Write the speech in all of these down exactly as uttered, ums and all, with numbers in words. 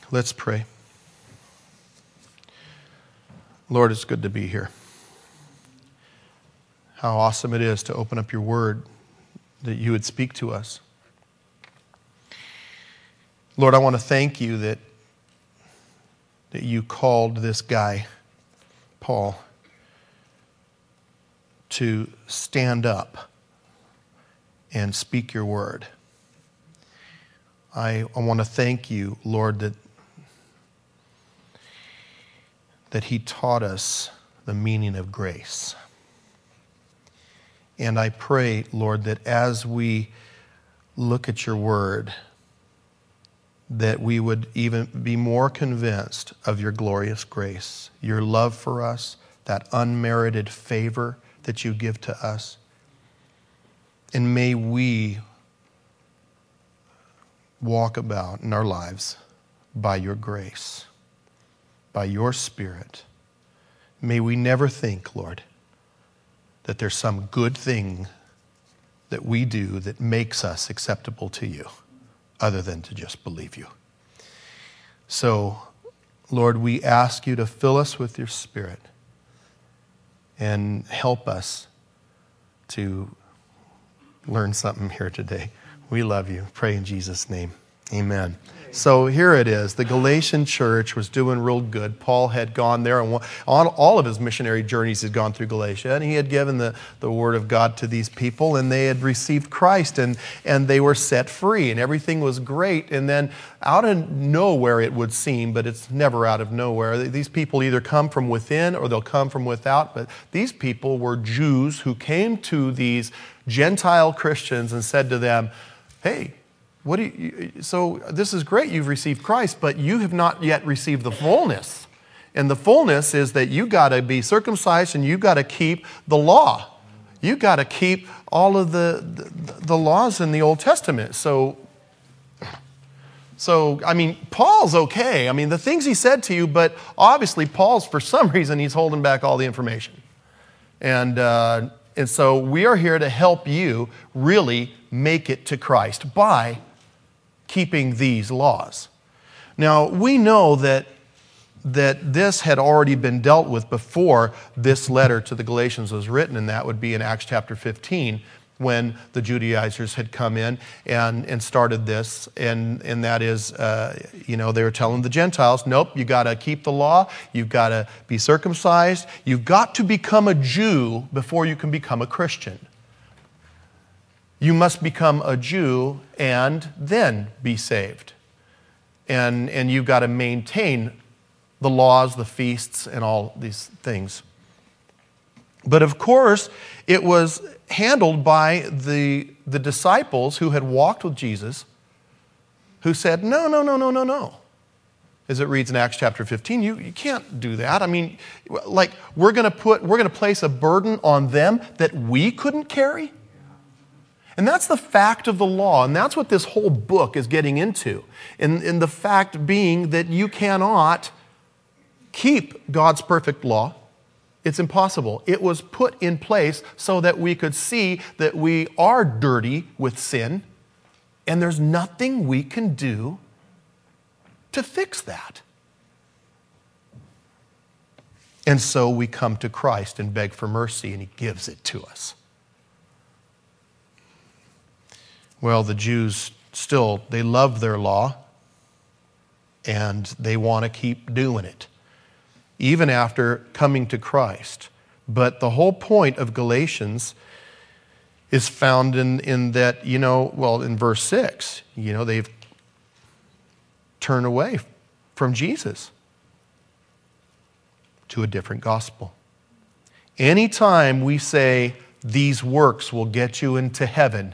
Let's pray. Lord, it's good to be here. How awesome it is to open up your word, that you would speak to us. Lord, I want to thank you that, that you called this guy, Paul, to stand up and speak your word. I, I want to thank you, Lord, that that he taught us the meaning of grace. And I pray, Lord, that as we look at your word, that we would even be more convinced of your glorious grace, your love for us, that unmerited favor that you give to us. And may we walk about in our lives by your grace, by your Spirit. May we never think, Lord, that there's some good thing that we do that makes us acceptable to you, other than to just believe you. So, Lord, we ask you to fill us with your Spirit and help us to learn something here today. We love you. Pray in Jesus' name. Amen. So here it is. The Galatian church was doing real good. Paul had gone there, and on all of his missionary journeys had gone through Galatia, and he had given the, the word of God to these people, and they had received Christ, and, and they were set free, and everything was great. And then out of nowhere, it would seem, but it's never out of nowhere, these people either come from within or they'll come from without. But these people were Jews who came to these Gentile Christians and said to them, hey, What do you, so this is great, you've received Christ, but you have not yet received the fullness. And the fullness is that you got to be circumcised and you got to keep the law. You got to keep all of the, the the laws in the Old Testament. So, so I mean, Paul's okay. I mean, the things he said to you, but obviously Paul's, for some reason, he's holding back all the information. And uh, and so we are here to help you really make it to Christ by keeping these laws. Now, we know that, that this had already been dealt with before this letter to the Galatians was written, and that would be in Acts chapter fifteen, when the Judaizers had come in and, and started this. And, and that is, uh, you know, they were telling the Gentiles, nope, you got to keep the law, you've got to be circumcised, you've got to become a Jew before you can become a Christian. You must become a Jew and then be saved. And, and you've got to maintain the laws, the feasts, and all these things. But of course, it was handled by the, the disciples who had walked with Jesus, who said, no, no, no, no, no, no. As it reads in Acts chapter fifteen, you, you can't do that. I mean, like, we're going to put, we're going to place a burden on them that we couldn't carry? And that's the fact of the law, and that's what this whole book is getting into. And, and the fact being that you cannot keep God's perfect law. It's impossible. It was put in place so that we could see that we are dirty with sin, and there's nothing we can do to fix that. And so we come to Christ and beg for mercy, and he gives it to us. Well, the Jews still, they love their law, and they want to keep doing it, even after coming to Christ. But the whole point of Galatians is found in, in that, you know, well, in verse six, you know, they've turned away from Jesus to a different gospel. Anytime we say these works will get you into heaven,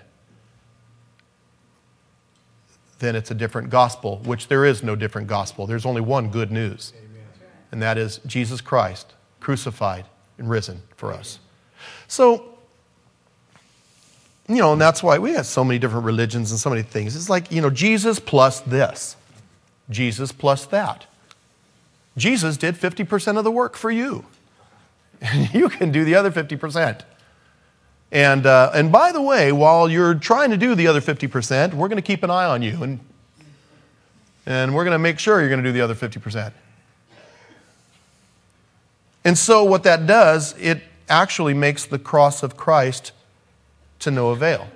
then it's a different gospel, which there is no different gospel. There's only one good news. Amen. And that is Jesus Christ, crucified and risen for us. So, you know, and that's why we have so many different religions and so many things. It's like, you know, Jesus plus this, Jesus plus that. Jesus did fifty percent of the work for you. And you can do the other fifty percent. And uh, and by the way, while you're trying to do the other fifty percent, we're going to keep an eye on you. And and we're going to make sure you're going to do the other fifty percent. And so what that does, it actually makes the cross of Christ to no avail.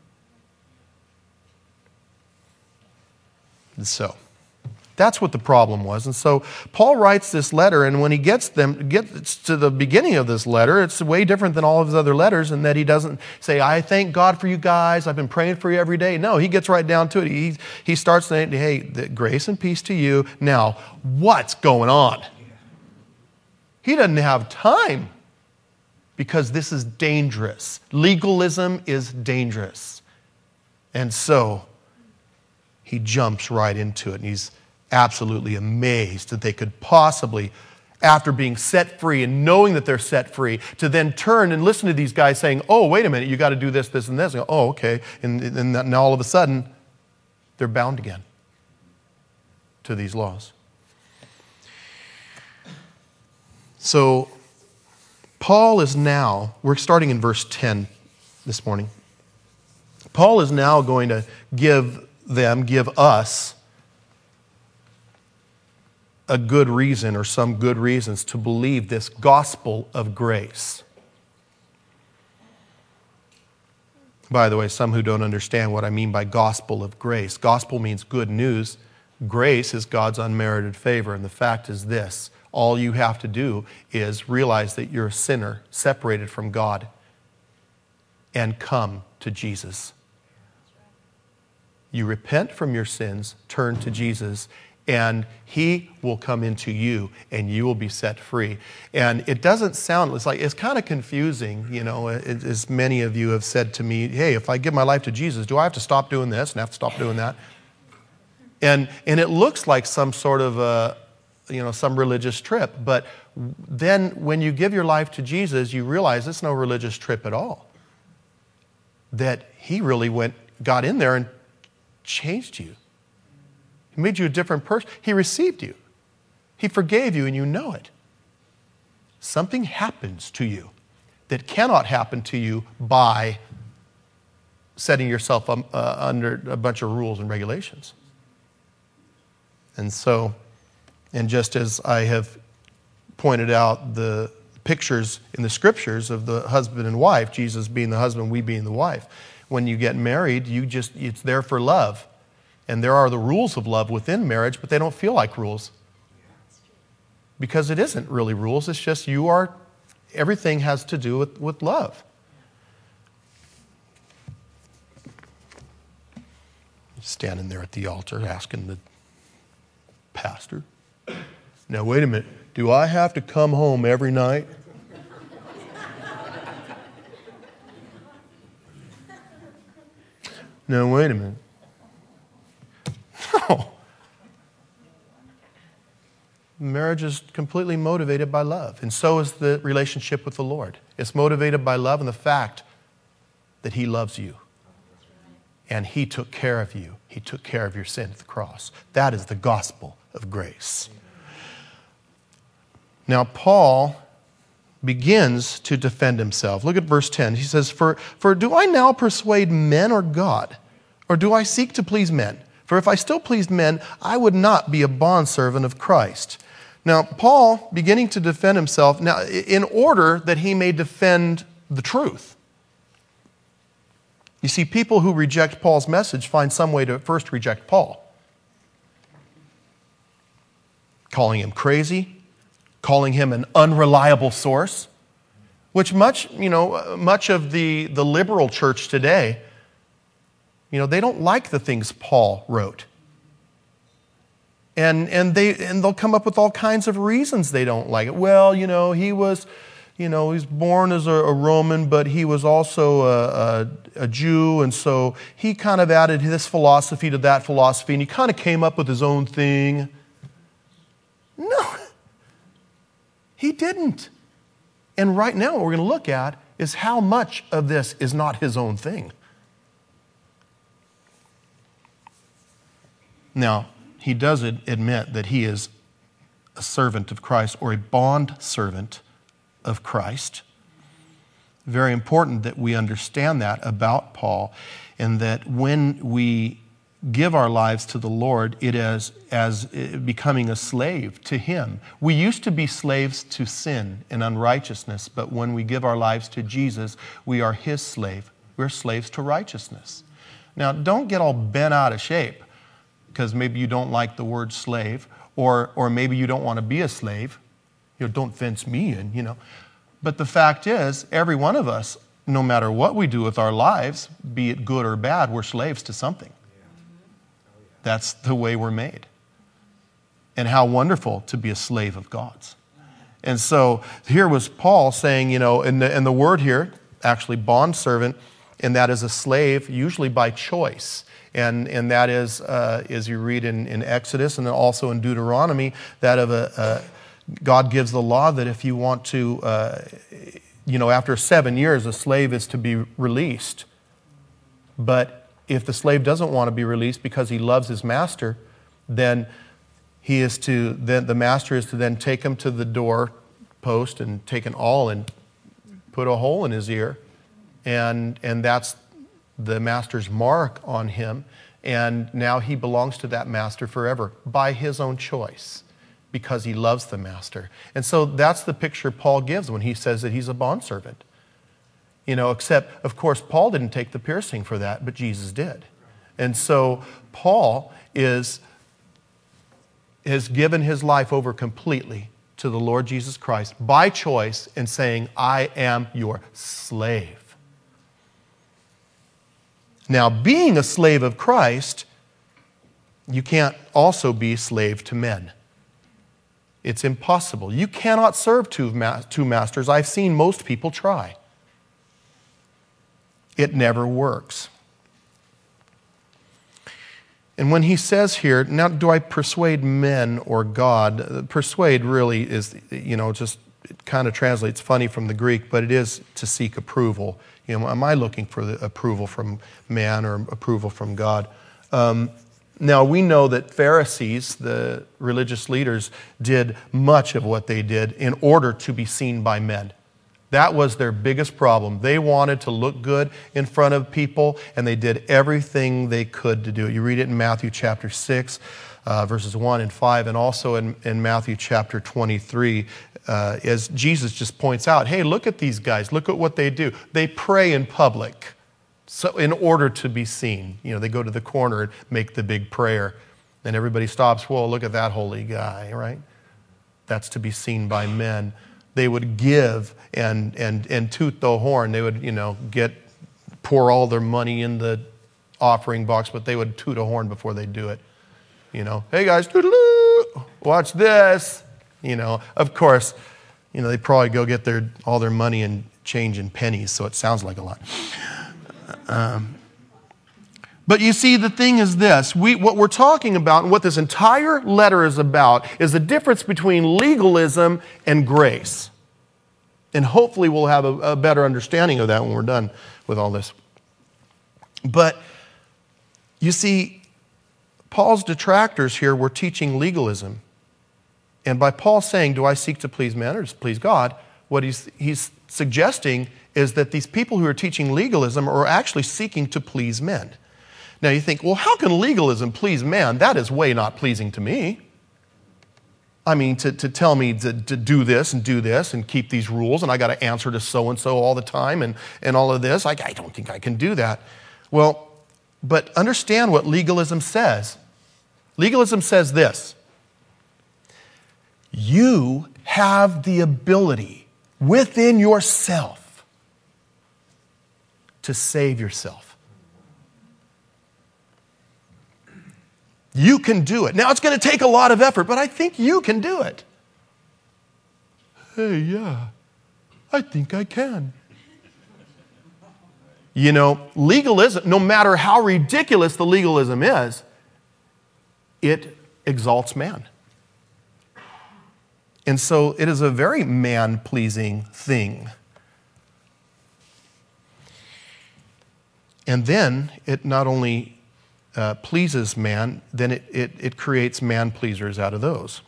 And so that's what the problem was. And so Paul writes this letter, and when he gets them gets to the beginning of this letter, it's way different than all of his other letters in that he doesn't say, I thank God for you guys, I've been praying for you every day. No, he gets right down to it. He, he starts saying, hey, the grace and peace to you. Now, what's going on? He doesn't have time because this is dangerous. Legalism is dangerous. And so he jumps right into it, and he's absolutely amazed that they could possibly, after being set free and knowing that they're set free, to then turn and listen to these guys saying, oh, wait a minute, you got to do this, this, and this. And go, oh, okay. And, and now all of a sudden, they're bound again to these laws. So Paul is now, we're starting in verse ten this morning. Paul is now going to give them, give us, a good reason or some good reasons to believe this gospel of grace. By the way, some who don't understand what I mean by gospel of grace. Gospel means good news. Grace is God's unmerited favor. And the fact is this: all you have to do is realize that you're a sinner separated from God and come to Jesus. You repent from your sins, turn to Jesus, and he will come into you and you will be set free. And it doesn't sound, it's like, it's kind of confusing, you know, as many of you have said to me, hey, if I give my life to Jesus, do I have to stop doing this and have to stop doing that? And, and it looks like some sort of a, you know, some religious trip. But then when you give your life to Jesus, you realize it's no religious trip at all. That he really went, got in there and changed you. He made you a different person. He received you. He forgave you, and you know it. Something happens to you that cannot happen to you by setting yourself um, uh, under a bunch of rules and regulations. And so, and just as I have pointed out the pictures in the scriptures of the husband and wife, Jesus being the husband, we being the wife, when you get married, you just, it's there for love. And there are the rules of love within marriage, but they don't feel like rules. Because it isn't really rules. It's just you are, everything has to do with, with love. Standing there at the altar asking the pastor, now wait a minute, do I have to come home every night? No, wait a minute. No. Marriage is completely motivated by love, and so is the relationship with the Lord. It's motivated by love and the fact that he loves you. And he took care of you. He took care of your sin at the cross. That is the gospel of grace. Now, Paul begins to defend himself. Look at verse ten. He says, For, for do I now persuade men or God? Or do I seek to please men? For if I still pleased men, I would not be a bondservant of Christ. Now, Paul, beginning to defend himself, now in order that he may defend the truth. You see, people who reject Paul's message find some way to first reject Paul. Calling him crazy, calling him an unreliable source, which much, you know, much of the, the liberal church today, you know, they don't like the things Paul wrote. And, and, they, and they'll come up with all kinds of reasons they don't like it. Well, you know, he was, you know, he's born as a, a Roman, but he was also a, a, a Jew, and so he kind of added this philosophy to that philosophy, and he kind of came up with his own thing. No, he didn't. And right now what we're going to look at is how much of this is not his own thing. Now, he does admit that he is a servant of Christ, or a bond servant of Christ. Very important that we understand that about Paul, and that when we give our lives to the Lord, it is as becoming a slave to Him. We used to be slaves to sin and unrighteousness, but when we give our lives to Jesus, we are His slave. We're slaves to righteousness. Now, don't get all bent out of shape because maybe you don't like the word slave, or, or maybe you don't want to be a slave. You know, don't fence me in, you know. But the fact is, every one of us, no matter what we do with our lives, be it good or bad, we're slaves to something. That's the way we're made. And how wonderful to be a slave of God's. And so here was Paul saying, you know, and the, and the word here, actually bondservant, and that is a slave, usually by choice. And, and that is, uh, as you read in, in Exodus and then also in Deuteronomy, that of a, uh, God gives the law that if you want to, uh, you know, after seven years, a slave is to be released. But if the slave doesn't want to be released because he loves his master, then he is to, then the master is to then take him to the door post and take an awl and put a hole in his ear. And, and that's the master's mark on him. And now he belongs to that master forever by his own choice because he loves the master. And so that's the picture Paul gives when he says that he's a bondservant. You know, except, of course, Paul didn't take the piercing for that, but Jesus did. And so Paul is, has given his life over completely to the Lord Jesus Christ by choice and saying, I am your slave. Now, being a slave of Christ, you can't also be slave to men. It's impossible. You cannot serve two, ma- two masters. I've seen most people try. It never works. And when he says here, now do I persuade men or God? Persuade really is, you know, just it kind of translates funny from the Greek, but it is to seek approval. You know, am I looking for the approval from man or approval from God? Um, now, we know that Pharisees, the religious leaders, did much of what they did in order to be seen by men. That was their biggest problem. They wanted to look good in front of people, and they did everything they could to do it. You read it in Matthew chapter six, uh, verses one and five, and also in, in Matthew chapter twenty-three, uh, as Jesus just points out, hey, look at these guys. Look at what they do. They pray in public so in order to be seen. You know, they go to the corner and make the big prayer, and everybody stops. Whoa, look at that holy guy, right? That's to be seen by men. They would give and and and toot the horn. They would, you know, get pour all their money in the offering box, but they would toot a horn before they do it. You know, hey guys, toodaloo, watch this. You know, of course, you know, they probably go get their all their money and change in pennies, so it sounds like a lot. Um, But you see, the thing is this. We, what we're talking about and what this entire letter is about is the difference between legalism and grace. And hopefully we'll have a, a better understanding of that when we're done with all this. But you see, Paul's detractors here were teaching legalism. And by Paul saying, do I seek to please men or to please God? What he's, he's suggesting is that these people who are teaching legalism are actually seeking to please men. Now you think, well, how can legalism please man? That is way not pleasing to me. I mean, to, to tell me to, to do this and do this and keep these rules, and I got to answer to so-and-so all the time and, and all of this, I, I don't think I can do that. Well, but understand what legalism says. Legalism says this. You have the ability within yourself to save yourself. You can do it. Now, it's going to take a lot of effort, but I think you can do it. Hey, yeah, I think I can. You know, legalism, no matter how ridiculous the legalism is, it exalts man. And so it is a very man-pleasing thing. And then it not only Uh, pleases man, then it, it, it creates man-pleasers out of those.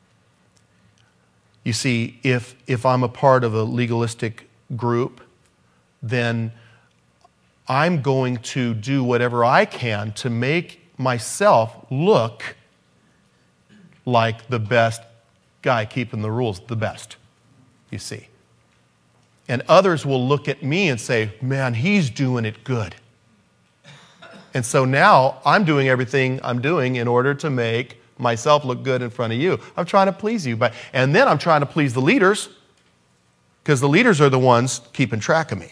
You see, if, if I'm a part of a legalistic group, then I'm going to do whatever I can to make myself look like the best guy keeping the rules, the best, you see. And others will look at me and say, man, he's doing it good. And so now I'm doing everything I'm doing in order to make myself look good in front of you. I'm trying to please you. But, and then I'm trying to please the leaders, because the leaders are the ones keeping track of me.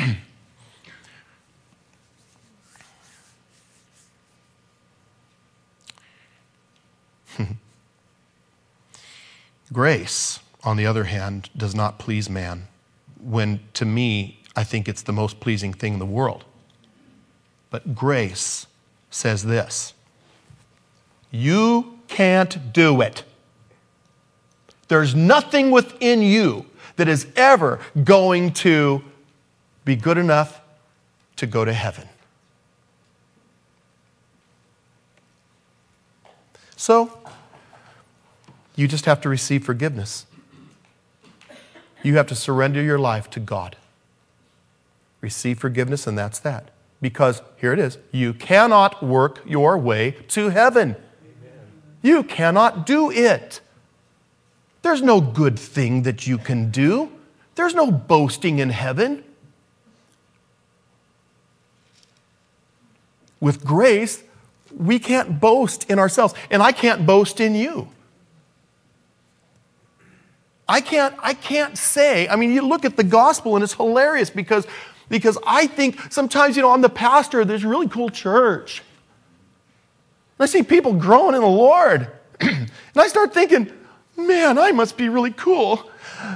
Grace, on the other hand, does not please man, when to me, I think it's the most pleasing thing in the world. But grace says this: you can't do it. There's nothing within you that is ever going to be good enough to go to heaven. So, you just have to receive forgiveness. You have to surrender your life to God. Receive forgiveness, and that's that. Because, here it is, you cannot work your way to heaven. Amen. You cannot do it. There's no good thing that you can do. There's no boasting in heaven. With grace, we can't boast in ourselves, and I can't boast in you. I can't, I can't say, I mean, you look at the gospel and it's hilarious because, because I think sometimes, you know, I'm the pastor of this really cool church. And I see people growing in the Lord. And I start thinking, man, I must be really cool.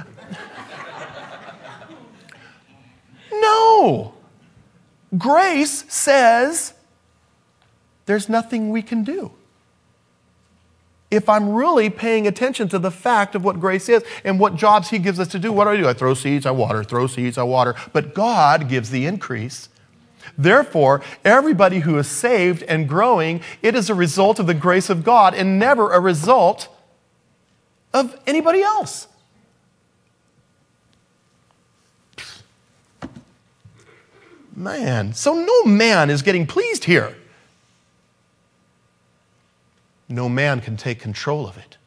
No. Grace says there's nothing we can do. If I'm really paying attention to the fact of what grace is and what jobs He gives us to do, what do I do? I throw seeds, I water, throw seeds, I water. But God gives the increase. Therefore, everybody who is saved and growing, it is a result of the grace of God and never a result of anybody else. Man, so no man is getting pleased here. No man can take control of it.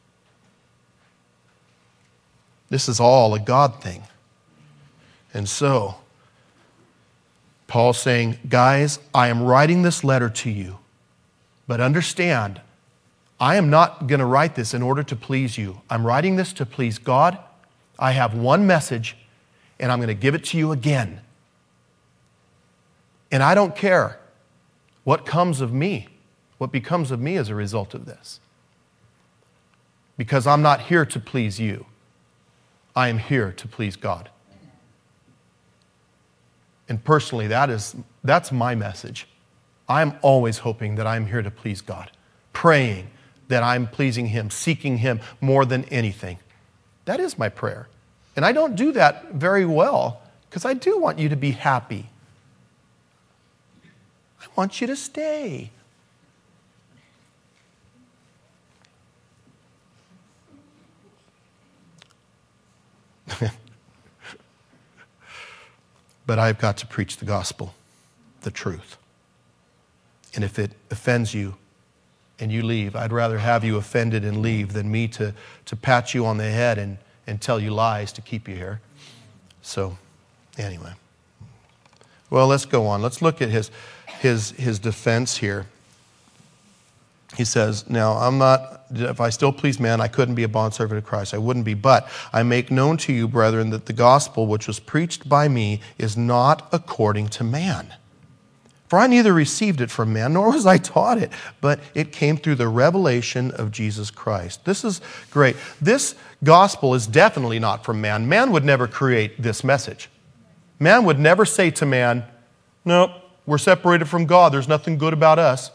This is all a God thing. And so, Paul's saying, guys, I am writing this letter to you, but understand, I am not going to write this in order to please you. I'm writing this to please God. I have one message, and I'm going to give it to you again. And I don't care what comes of me. What becomes of me as a result of this. Because I'm not here to please you. I am here to please God. And personally, that is, that's my message. I'm always hoping that I'm here to please God. Praying that I'm pleasing Him, seeking Him more than anything. That is my prayer. And I don't do that very well because I do want you to be happy. I want you to stay. But I've got to preach the gospel, the truth. And if it offends you and you leave, I'd rather have you offended and leave than me to, to pat you on the head and, and tell you lies to keep you here. So, anyway. Well, let's go on. Let's look at his, his, his defense here. He says, now, I'm not, if I still please man, I couldn't be a bondservant of Christ. I wouldn't be. But I make known to you, brethren, that the gospel which was preached by me is not according to man. For I neither received it from man, nor was I taught it, but it came through the revelation of Jesus Christ. This is great. This gospel is definitely not from man. Man would never create this message. Man would never say to man, no, we're separated from God. There's nothing good about us.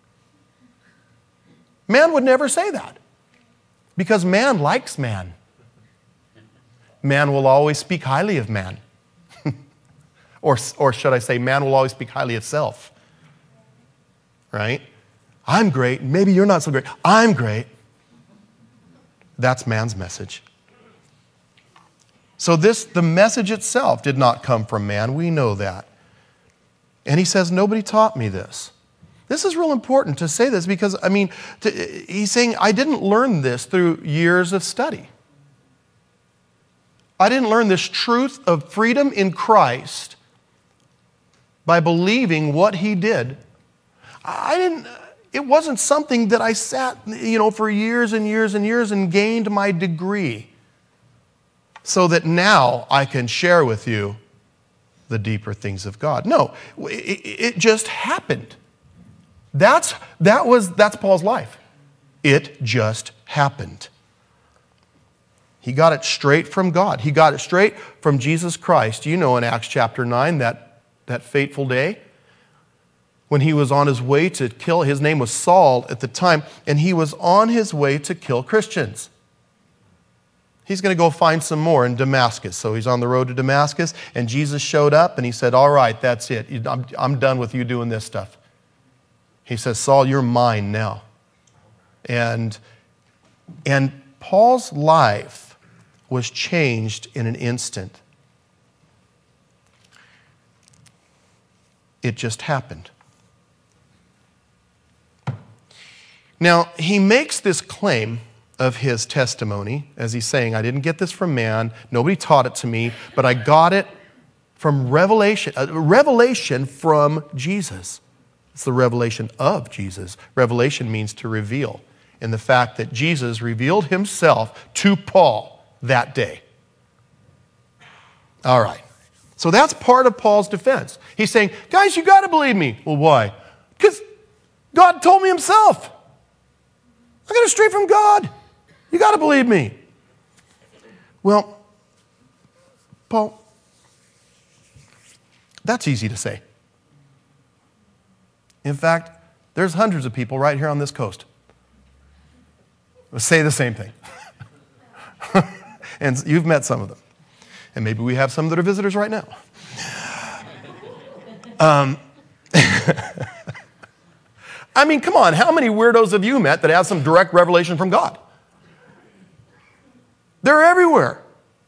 Man would never say that because man likes man. Man will always speak highly of man. or, or should I say, man will always speak highly of self. Right? I'm great. Maybe you're not so great. I'm great. That's man's message. So this, the message itself did not come from man. We know that. And he says, nobody taught me this. This is real important to say this because, I mean, to, he's saying, I didn't learn this through years of study. I didn't learn this truth of freedom in Christ by believing what he did. I didn't, it wasn't something that I sat, you know, for years and years and years and gained my degree so that now I can share with you the deeper things of God. No, it, it just happened. That's, that was, that's Paul's life. It just happened. He got it straight from God. He got it straight from Jesus Christ. You know in Acts chapter nine, that, that fateful day when he was on his way to kill, his name was Saul at the time, and he was on his way to kill Christians. He's going to go find some more in Damascus. So he's on the road to Damascus, and Jesus showed up, and he said, all right, that's it. I'm, I'm done with you doing this stuff. He says, Saul, you're mine now. And, and Paul's life was changed in an instant. It just happened. Now, he makes this claim of his testimony, as he's saying, I didn't get this from man, nobody taught it to me, but I got it from revelation, a revelation from Jesus. It's the revelation of Jesus. Revelation means to reveal. And the fact that Jesus revealed himself to Paul that day. All right. So that's part of Paul's defense. He's saying, guys, you got to believe me. Well, why? Because God told me himself. I got it straight from God. You got to believe me. Well, Paul, that's easy to say. In fact, there's hundreds of people right here on this coast who say the same thing. And you've met some of them. And maybe we have some that are visitors right now. Um, I mean, come on, how many weirdos have you met that have some direct revelation from God? They're everywhere.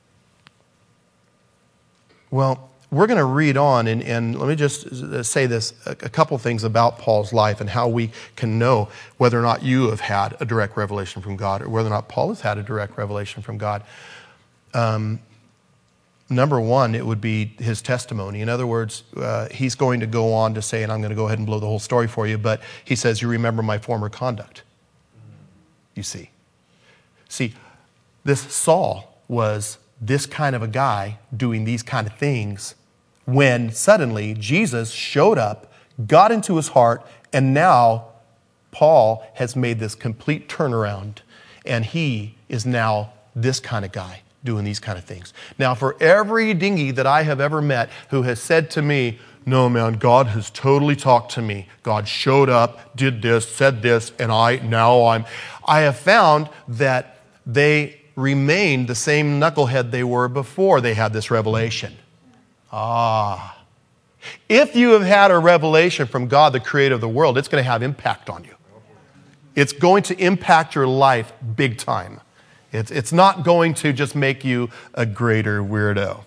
Well, we're going to read on, and, and let me just say this, a, a couple things about Paul's life and how we can know whether or not you have had a direct revelation from God or whether or not Paul has had a direct revelation from God. Um, number one, it would be his testimony. In other words, uh, he's going to go on to say, and I'm going to go ahead and blow the whole story for you, but he says, you remember my former conduct. You see. See, this Saul was this kind of a guy doing these kind of things when suddenly Jesus showed up, got into his heart, and now Paul has made this complete turnaround, and he is now this kind of guy doing these kind of things. Now, for every dingy that I have ever met who has said to me, no, man, God has totally talked to me. God showed up, did this, said this, and I, now I'm, I have found that they remain the same knucklehead they were before they had this revelation. Ah. If you have had a revelation from God, the creator of the world, it's going to have impact on you. It's going to impact your life big time. It's, it's not going to just make you a greater weirdo.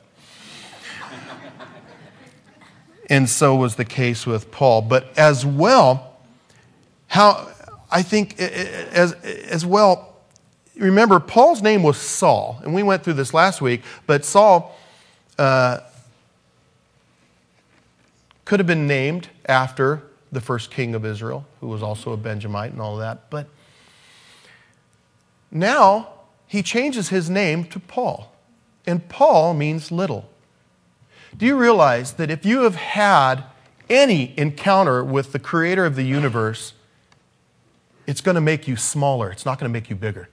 And so was the case with Paul. But as well, how I think as, as well, remember, Paul's name was Saul, and we went through this last week, but Saul uh, could have been named after the first king of Israel, who was also a Benjamite and all of that. But now he changes his name to Paul, and Paul means little. Do you realize that if you have had any encounter with the creator of the universe, it's going to make you smaller. It's not going to make you bigger.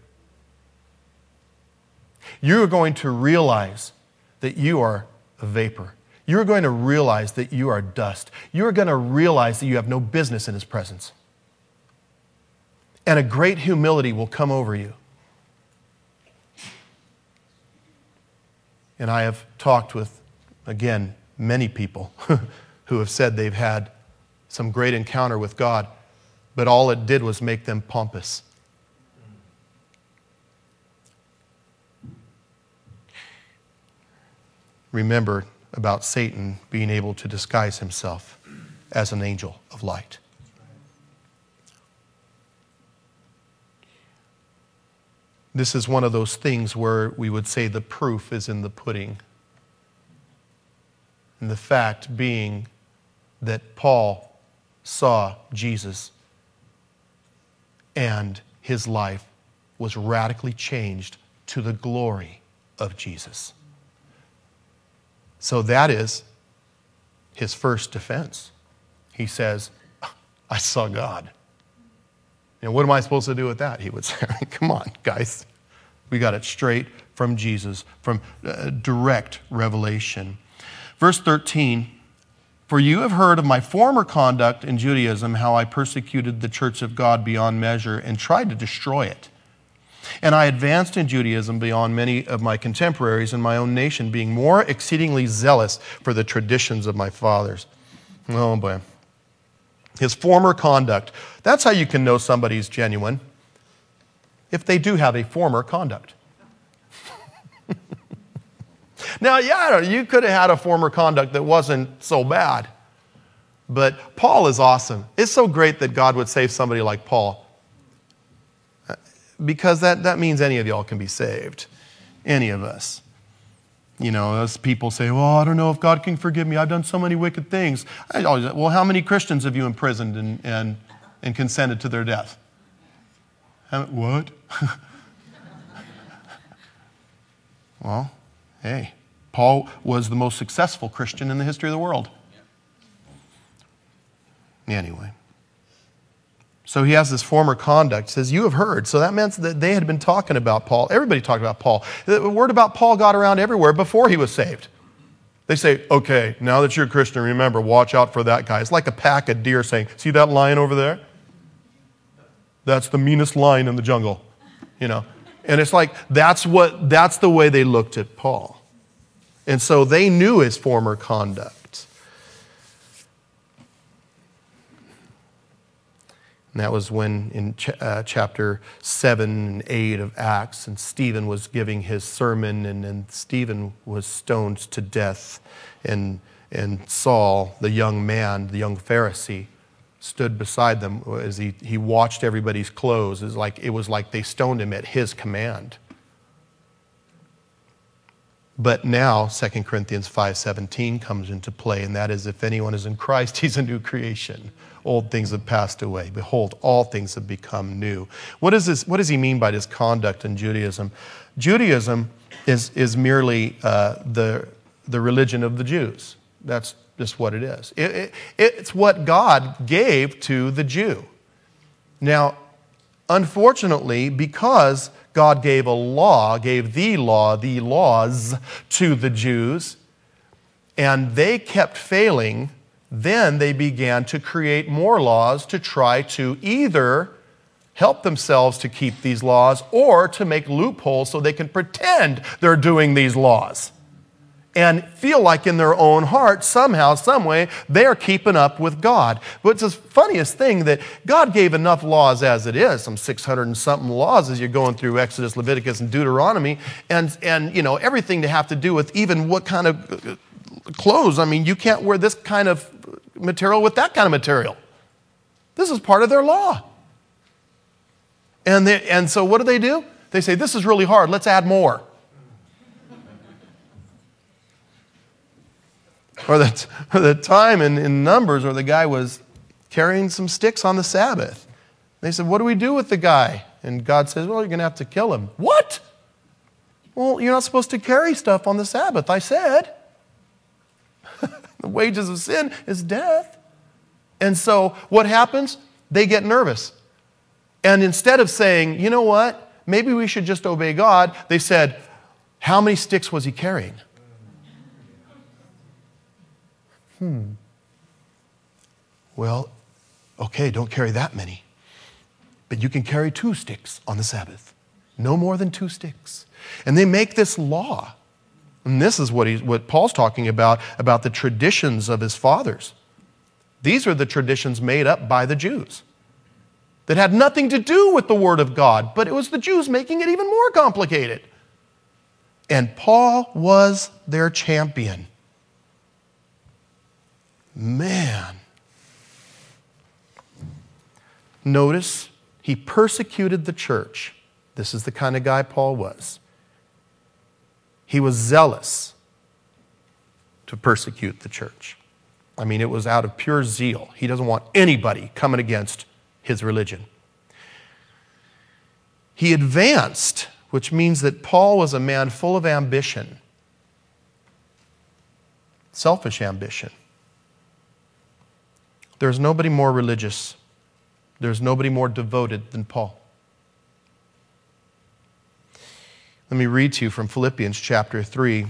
You're going to realize that you are a vapor. You're going to realize that you are dust. You're going to realize that you have no business in his presence. And a great humility will come over you. And I have talked with, again, many people who have said they've had some great encounter with God, but all it did was make them pompous. Remember about Satan being able to disguise himself as an angel of light. This is one of those things where we would say the proof is in the pudding. And the fact being that Paul saw Jesus and his life was radically changed to the glory of Jesus. So that is his first defense. He says, I saw God. And what am I supposed to do with that? He would say, come on, guys. We got it straight from Jesus, from uh, direct revelation. Verse thirteen, for you have heard of my former conduct in Judaism, how I persecuted the church of God beyond measure and tried to destroy it. And I advanced in Judaism beyond many of my contemporaries in my own nation, being more exceedingly zealous for the traditions of my fathers. Oh boy. His former conduct. That's how you can know somebody's genuine, if they do have a former conduct. Now, yeah, you could have had a former conduct that wasn't so bad. But Paul is awesome. It's so great that God would save somebody like Paul. Because that, that means any of y'all can be saved. Any of us. You know, as people say, well, I don't know if God can forgive me. I've done so many wicked things. I always, well, how many Christians have you imprisoned and, and, and consented to their death? How, what? Well, hey, Paul was the most successful Christian in the history of the world. Anyway. So he has this former conduct. He says, you have heard. So that meant that they had been talking about Paul. Everybody talked about Paul. The word about Paul got around everywhere before he was saved. They say, okay, now that you're a Christian, remember, watch out for that guy. It's like a pack of deer saying, see that lion over there? That's the meanest lion in the jungle. You know? And it's like, that's what, that's the way they looked at Paul. And so they knew his former conduct. And that was when in ch- uh, chapter seven and eight of Acts, and Stephen was giving his sermon, and, and Stephen was stoned to death. And, and Saul, the young man, the young Pharisee, stood beside them as he, he watched everybody's clothes. It was, like, it was like they stoned him at his command. But now, Second Corinthians five seventeen comes into play, and that is, if anyone is in Christ, he's a new creation. Old things have passed away. Behold, all things have become new. What is this? What does he mean by this conduct in Judaism? Judaism is, is merely uh, the, the religion of the Jews. That's just what it is. It, it, it's what God gave to the Jew. Now, unfortunately, because God gave a law, gave the law, the laws to the Jews, and they kept failing, then they began to create more laws to try to either help themselves to keep these laws or to make loopholes so they can pretend they're doing these laws and feel like in their own heart, somehow, some way, they're keeping up with God. But it's the funniest thing that God gave enough laws as it is, some six hundred and something laws as you're going through Exodus, Leviticus, and Deuteronomy, and, and you know, everything to have to do with even what kind of clothes. I mean, you can't wear this kind of material with that kind of material. This is part of their law. And, they, and so what do they do? They say, this is really hard, let's add more. Or the, or the time in, in Numbers where the guy was carrying some sticks on the Sabbath. They said, what do we do with the guy? And God says, well, you're going to have to kill him. What? Well, you're not supposed to carry stuff on the Sabbath, I said. The wages of sin is death. And so what happens? They get nervous. And instead of saying, you know what, maybe we should just obey God, they said, how many sticks was he carrying? Hmm. Well, okay, don't carry that many. But you can carry two sticks on the Sabbath. No more than two sticks. And they make this law. And this is what, he, what Paul's talking about, about the traditions of his fathers. These are the traditions made up by the Jews that had nothing to do with the Word of God, but it was the Jews making it even more complicated. And Paul was their champion. Man. Notice, he persecuted the church. This is the kind of guy Paul was. He was zealous to persecute the church. I mean, it was out of pure zeal. He doesn't want anybody coming against his religion. He advanced, which means that Paul was a man full of ambition, selfish ambition. There's nobody more religious. There's nobody more devoted than Paul. Let me read to you from Philippians chapter three.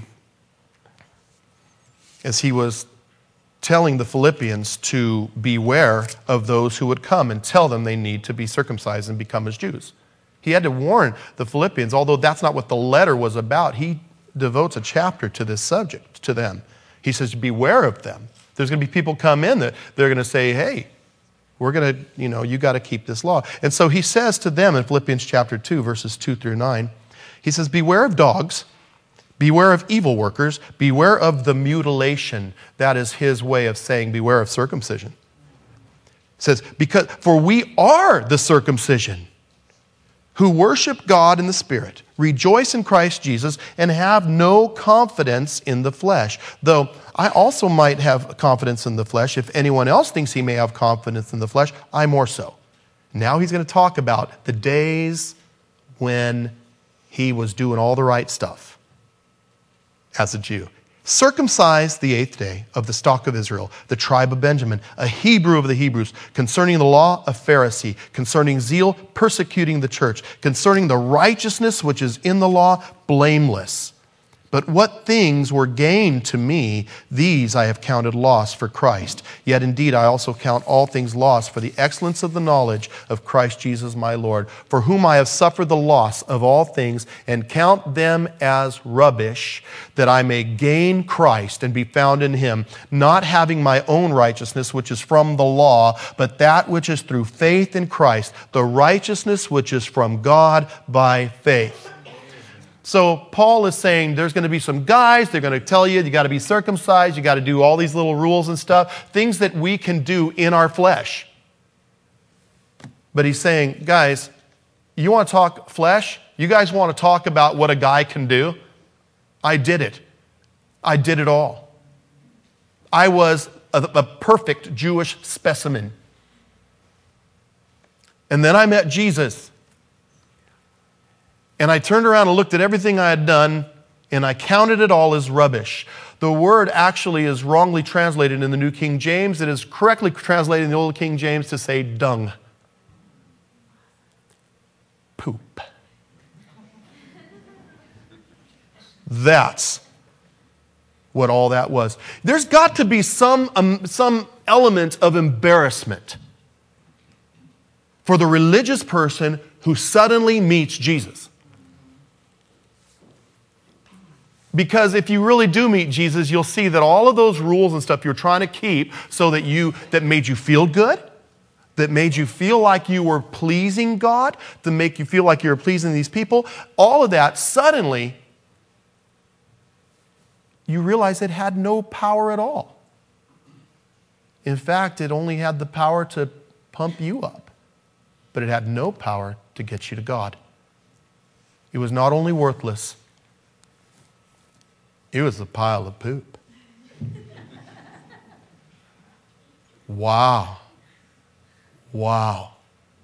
As he was telling the Philippians to beware of those who would come and tell them they need to be circumcised and become as Jews. He had to warn the Philippians, although that's not what the letter was about. He devotes a chapter to this subject, to them. He says, beware of them. There's going to be people come in that they're going to say, hey, we're going to, you know, you got to keep this law. And so he says to them in Philippians chapter two, verses two through nine, he says, beware of dogs, beware of evil workers, beware of the mutilation. That is his way of saying beware of circumcision. It says, because, for we are the circumcision who worship God in the Spirit, rejoice in Christ Jesus, and have no confidence in the flesh. Though I also might have confidence in the flesh. If anyone else thinks he may have confidence in the flesh, I more so. Now he's going to talk about the days when he was doing all the right stuff as a Jew. Circumcised the eighth day of the stock of Israel, the tribe of Benjamin, a Hebrew of the Hebrews, concerning the law, a Pharisee, concerning zeal, persecuting the church, concerning the righteousness which is in the law, blameless. But what things were gained to me, these I have counted loss for Christ. Yet indeed I also count all things loss for the excellence of the knowledge of Christ Jesus my Lord, for whom I have suffered the loss of all things, and count them as rubbish, that I may gain Christ and be found in him, not having my own righteousness, which is from the law, but that which is through faith in Christ, the righteousness which is from God by faith. So Paul is saying there's going to be some guys, they're going to tell you, you got to be circumcised, you got to do all these little rules and stuff, things that we can do in our flesh. But he's saying, guys, you want to talk flesh? You guys want to talk about what a guy can do? I did it. I did it all. I was a, a perfect Jewish specimen. And then I met Jesus. And I turned around and looked at everything I had done, and I counted it all as rubbish. The word actually is wrongly translated in the New King James. It is correctly translated in the Old King James to say dung. Poop. That's what all that was. There's got to be some, um, some element of embarrassment for the religious person who suddenly meets Jesus. Because if you really do meet Jesus, you'll see that all of those rules and stuff you're trying to keep so that you, that made you feel good, that made you feel like you were pleasing God, to make you feel like you were pleasing these people, all of that, suddenly, you realize it had no power at all. In fact, it only had the power to pump you up, but it had no power to get you to God. It was not only worthless, it was a pile of poop. Wow. Wow.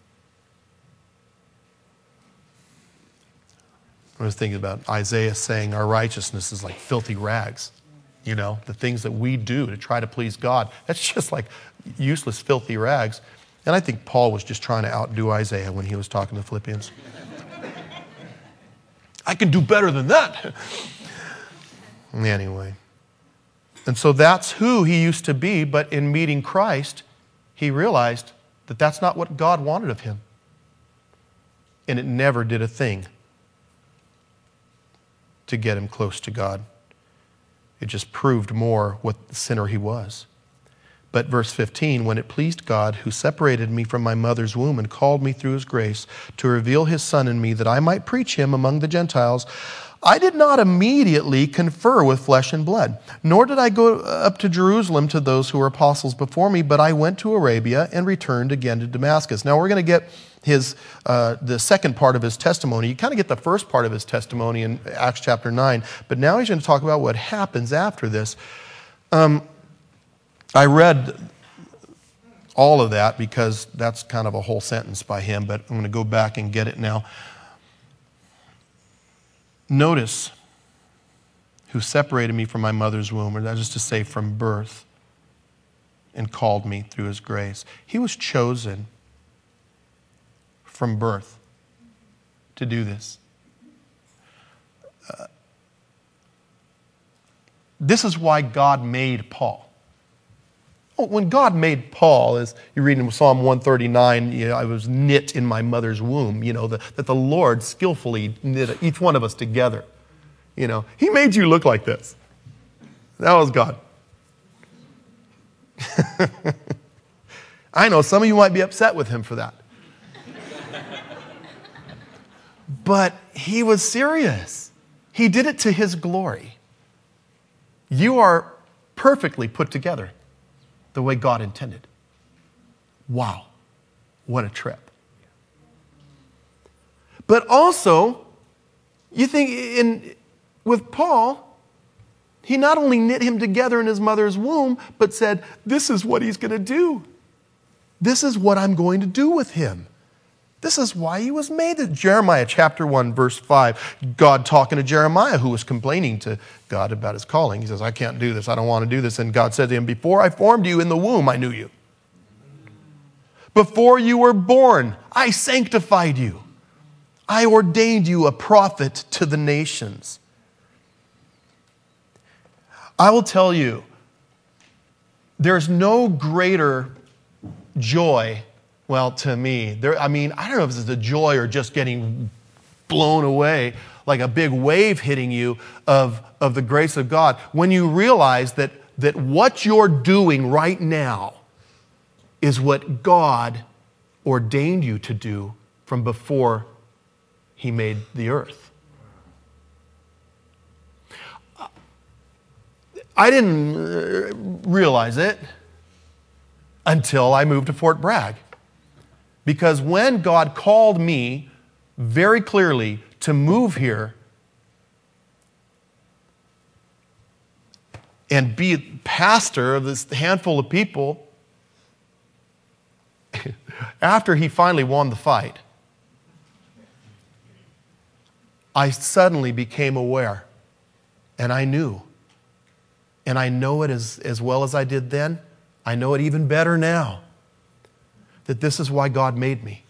I was thinking about Isaiah saying our righteousness is like filthy rags. You know, the things that we do to try to please God, that's just like useless, filthy rags. And I think Paul was just trying to outdo Isaiah when he was talking to the Philippians. I can do better than that. Anyway. And so that's who he used to be, but in meeting Christ, he realized that that's not what God wanted of him. And it never did a thing to get him close to God. It just proved more what the sinner he was. But verse fifteen, when it pleased God, who separated me from my mother's womb and called me through his grace to reveal his Son in me, that I might preach him among the Gentiles, I did not immediately confer with flesh and blood, nor did I go up to Jerusalem to those who were apostles before me, but I went to Arabia and returned again to Damascus. Now we're going to get his uh, the second part of his testimony. You kind of get the first part of his testimony in Acts chapter nine, but now he's going to talk about what happens after this. Um, I read all of that because that's kind of a whole sentence by him, but I'm going to go back and get it now. Notice who separated me from my mother's womb, or that is to say from birth, and called me through his grace. He was chosen from birth to do this. Uh, this is why God made Paul. When God made Paul, as you read in Psalm one thirty-nine, you know, I was knit in my mother's womb, you know, the, that the Lord skillfully knit each one of us together. You know, he made you look like this. That was God. I know some of you might be upset with him for that. But he was serious. He did it to his glory. You are perfectly put together the way God intended. Wow, what a trip. But also, you think in with Paul, he not only knit him together in his mother's womb, but said, this is what he's going to do. This is what I'm going to do with him. This is why he was made. Jeremiah chapter one, verse five, God talking to Jeremiah, who was complaining to God about his calling. He says, I can't do this. I don't want to do this. And God said to him, before I formed you in the womb, I knew you. Before you were born, I sanctified you. I ordained you a prophet to the nations. I will tell you, there's no greater joy. Well, to me, there, I mean, I don't know if this is the joy or just getting blown away, like a big wave hitting you of, of the grace of God. When you realize that, that what you're doing right now is what God ordained you to do from before he made the earth. I didn't realize it until I moved to Fort Bragg. Because when God called me very clearly to move here and be pastor of this handful of people, after he finally won the fight, I suddenly became aware, and I knew. And I know it as, as well as I did then. I know it even better now. That this is why God made me.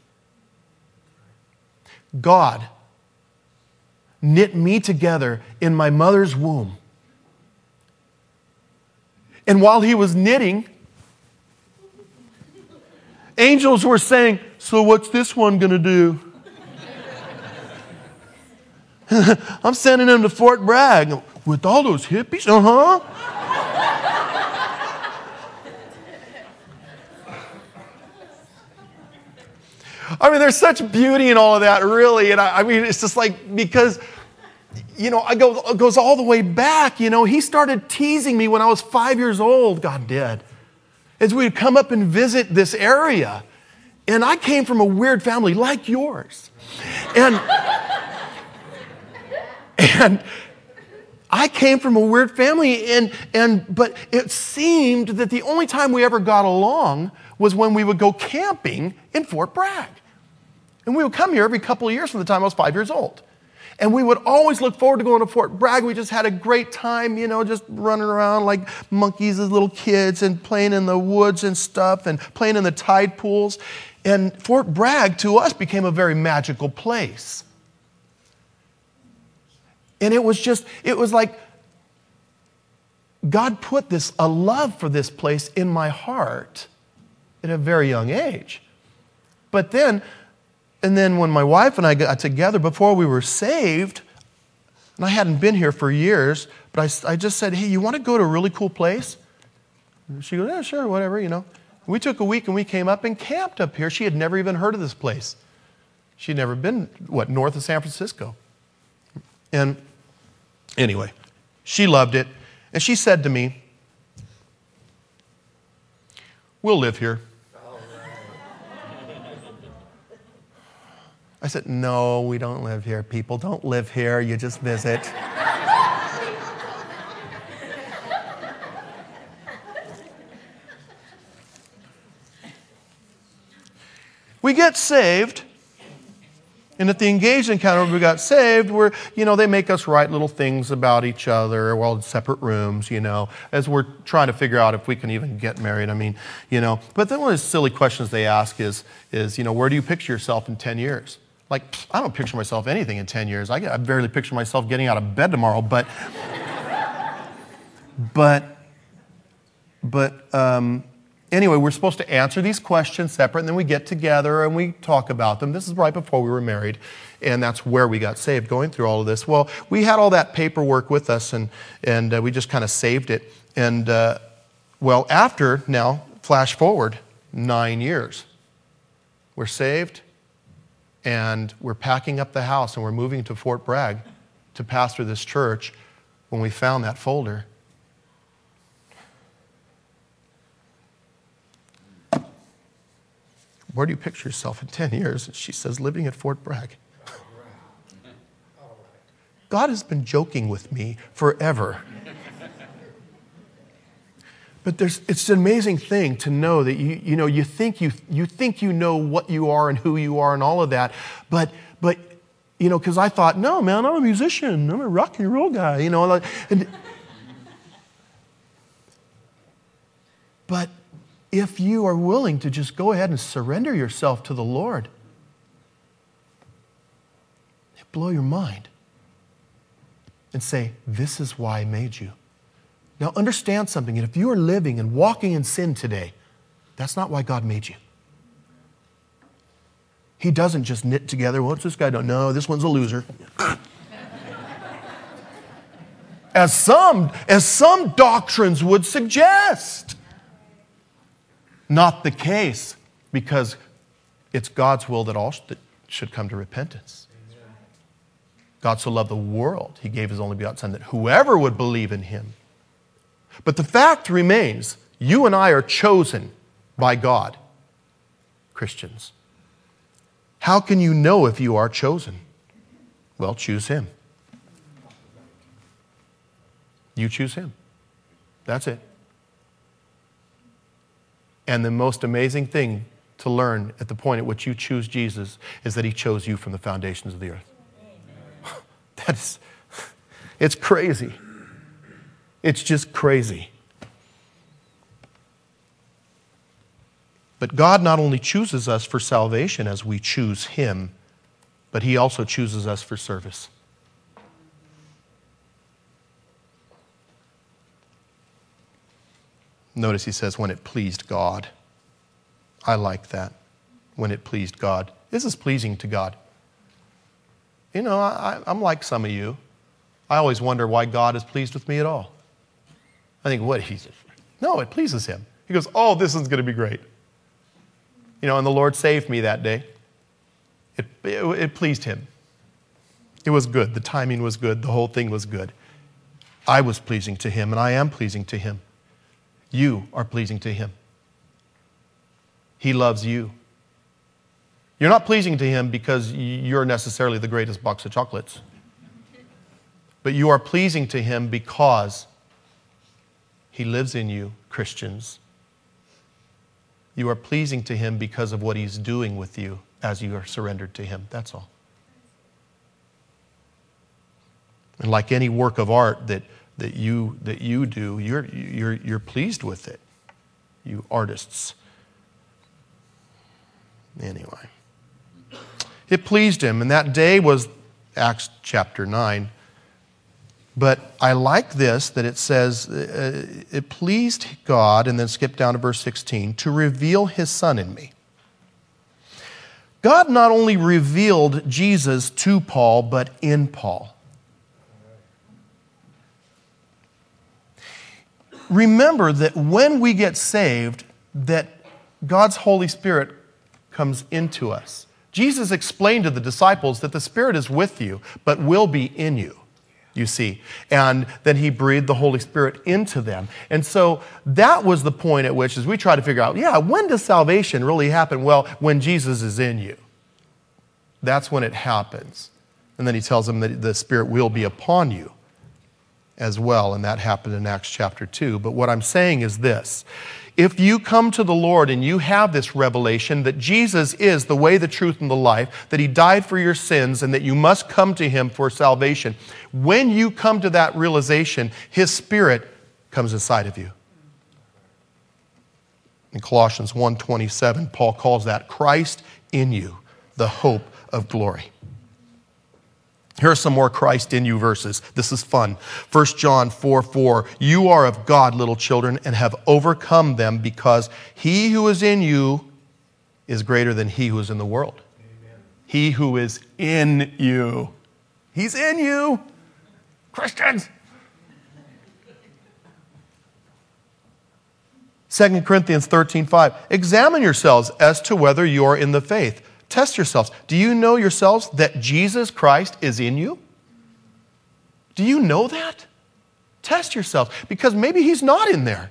God knit me together in my mother's womb. And while he was knitting, angels were saying, so what's this one going to do? I'm sending him to Fort Bragg. With all those hippies? Uh-huh. I mean, there's such beauty in all of that, really. And I, I mean, it's just like, because, you know, I go, it goes all the way back. You know, he started teasing me when I was five years old, God did, as we'd come up and visit this area. And I came from a weird family like yours. And, and I came from a weird family, and, and but it seemed that the only time we ever got along was when we would go camping in Fort Bragg. And we would come here every couple of years from the time I was five years old. And we would always look forward to going to Fort Bragg. We just had a great time, you know, just running around like monkeys as little kids and playing in the woods and stuff and playing in the tide pools. And Fort Bragg to us became a very magical place. And it was just, it was like God put this, a love for this place in my heart at a very young age. But then, and then when my wife and I got together before we were saved, and I hadn't been here for years, but I, I just said, hey, you want to go to a really cool place? And she goes, yeah, sure, whatever, you know. We took a week and we came up and camped up here. She had never even heard of this place. She'd never been, what, north of San Francisco. And anyway, she loved it. And she said to me, we'll live here. I said, no, we don't live here. People don't live here. You just visit. We get saved. And at the engaged encounter where we got saved, we're, you know, they make us write little things about each other, we're all in separate rooms, you know, as we're trying to figure out if we can even get married. I mean, you know, but then one of the silly questions they ask is, is, you know, where do you picture yourself in ten years? Like, I don't picture myself anything in ten years. I, I barely picture myself getting out of bed tomorrow, but, but, but, um, anyway, we're supposed to answer these questions separate, and then we get together and we talk about them. This is right before we were married, and that's where we got saved, going through all of this. Well, we had all that paperwork with us, and, and uh, we just kind of saved it. And, uh, well, after, now, flash forward nine years. We're saved, and we're packing up the house, and we're moving to Fort Bragg to pastor this church when we found that folder. Where do you picture yourself in ten years? And she says, living at Fort Bragg. God has been joking with me forever. But there's, it's an amazing thing to know that you, you know, you think you, you think you know what you are and who you are and all of that. But, but you know, because I thought, no, man, I'm a musician. I'm a rock and roll guy, you know. And, but if you are willing to just go ahead and surrender yourself to the Lord, it'll blow your mind and say, this is why I made you. Now understand something, and if you are living and walking in sin today, that's not why God made you. He doesn't just knit together, what's this guy doing? No, this one's a loser. As some, as some doctrines would suggest. Not the case, because it's God's will that all should come to repentance. God so loved the world, He gave His only begotten Son, that whoever would believe in Him. But the fact remains, you and I are chosen by God, Christians. How can you know if you are chosen? Well, choose Him. You choose Him. That's it. And the most amazing thing to learn at the point at which you choose Jesus is that He chose you from the foundations of the earth. That's, it's crazy. It's just crazy. But God not only chooses us for salvation as we choose Him, but He also chooses us for service. Notice He says, when it pleased God. I like that. When it pleased God. This is pleasing to God. You know, I, I'm like some of you. I always wonder why God is pleased with me at all. I think, what? He's, no, it pleases Him. He goes, oh, this is going to be great. You know, and the Lord saved me that day. It, it, it pleased Him. It was good. The timing was good. The whole thing was good. I was pleasing to Him, and I am pleasing to Him. You are pleasing to Him. He loves you. You're not pleasing to Him because you're necessarily the greatest box of chocolates. But you are pleasing to Him because He lives in you, Christians. You are pleasing to Him because of what He's doing with you as you are surrendered to Him. That's all. And like any work of art that that you that you do, you're you're you're pleased with it, you artists. Anyway, it pleased Him, and that day was Acts chapter nine. But I like this, that it says, uh, it pleased God, and then skip down to verse sixteen, to reveal His Son in me. God not only revealed Jesus to Paul, but in Paul. Remember that when we get saved, that God's Holy Spirit comes into us. Jesus explained to the disciples that the Spirit is with you, but will be in you, you see. And then He breathed the Holy Spirit into them. And so that was the point at which, as we try to figure out, yeah, when does salvation really happen? Well, when Jesus is in you. that's when it happens. And then he tells them that the Spirit will be upon you as well, and that happened in Acts chapter two. But what I'm saying is this. If you come to the Lord and you have this revelation that Jesus is the way, the truth, and the life, that he died for your sins, and that you must come to him for salvation, when you come to that realization, his Spirit comes inside of you. In Colossians one twenty-seven, Paul calls that Christ in you, the hope of glory. Here are some more Christ in you verses. This is fun. First John four four, you are of God, little children, and have overcome them, because he who is in you is greater than he who is in the world. Amen. He who is in you. He's in you. Christians. Second Corinthians thirteen five, examine yourselves as to whether you are in the faith. Test yourselves. Do you know yourselves that Jesus Christ is in you? Do you know that? Test yourselves, because maybe he's not in there.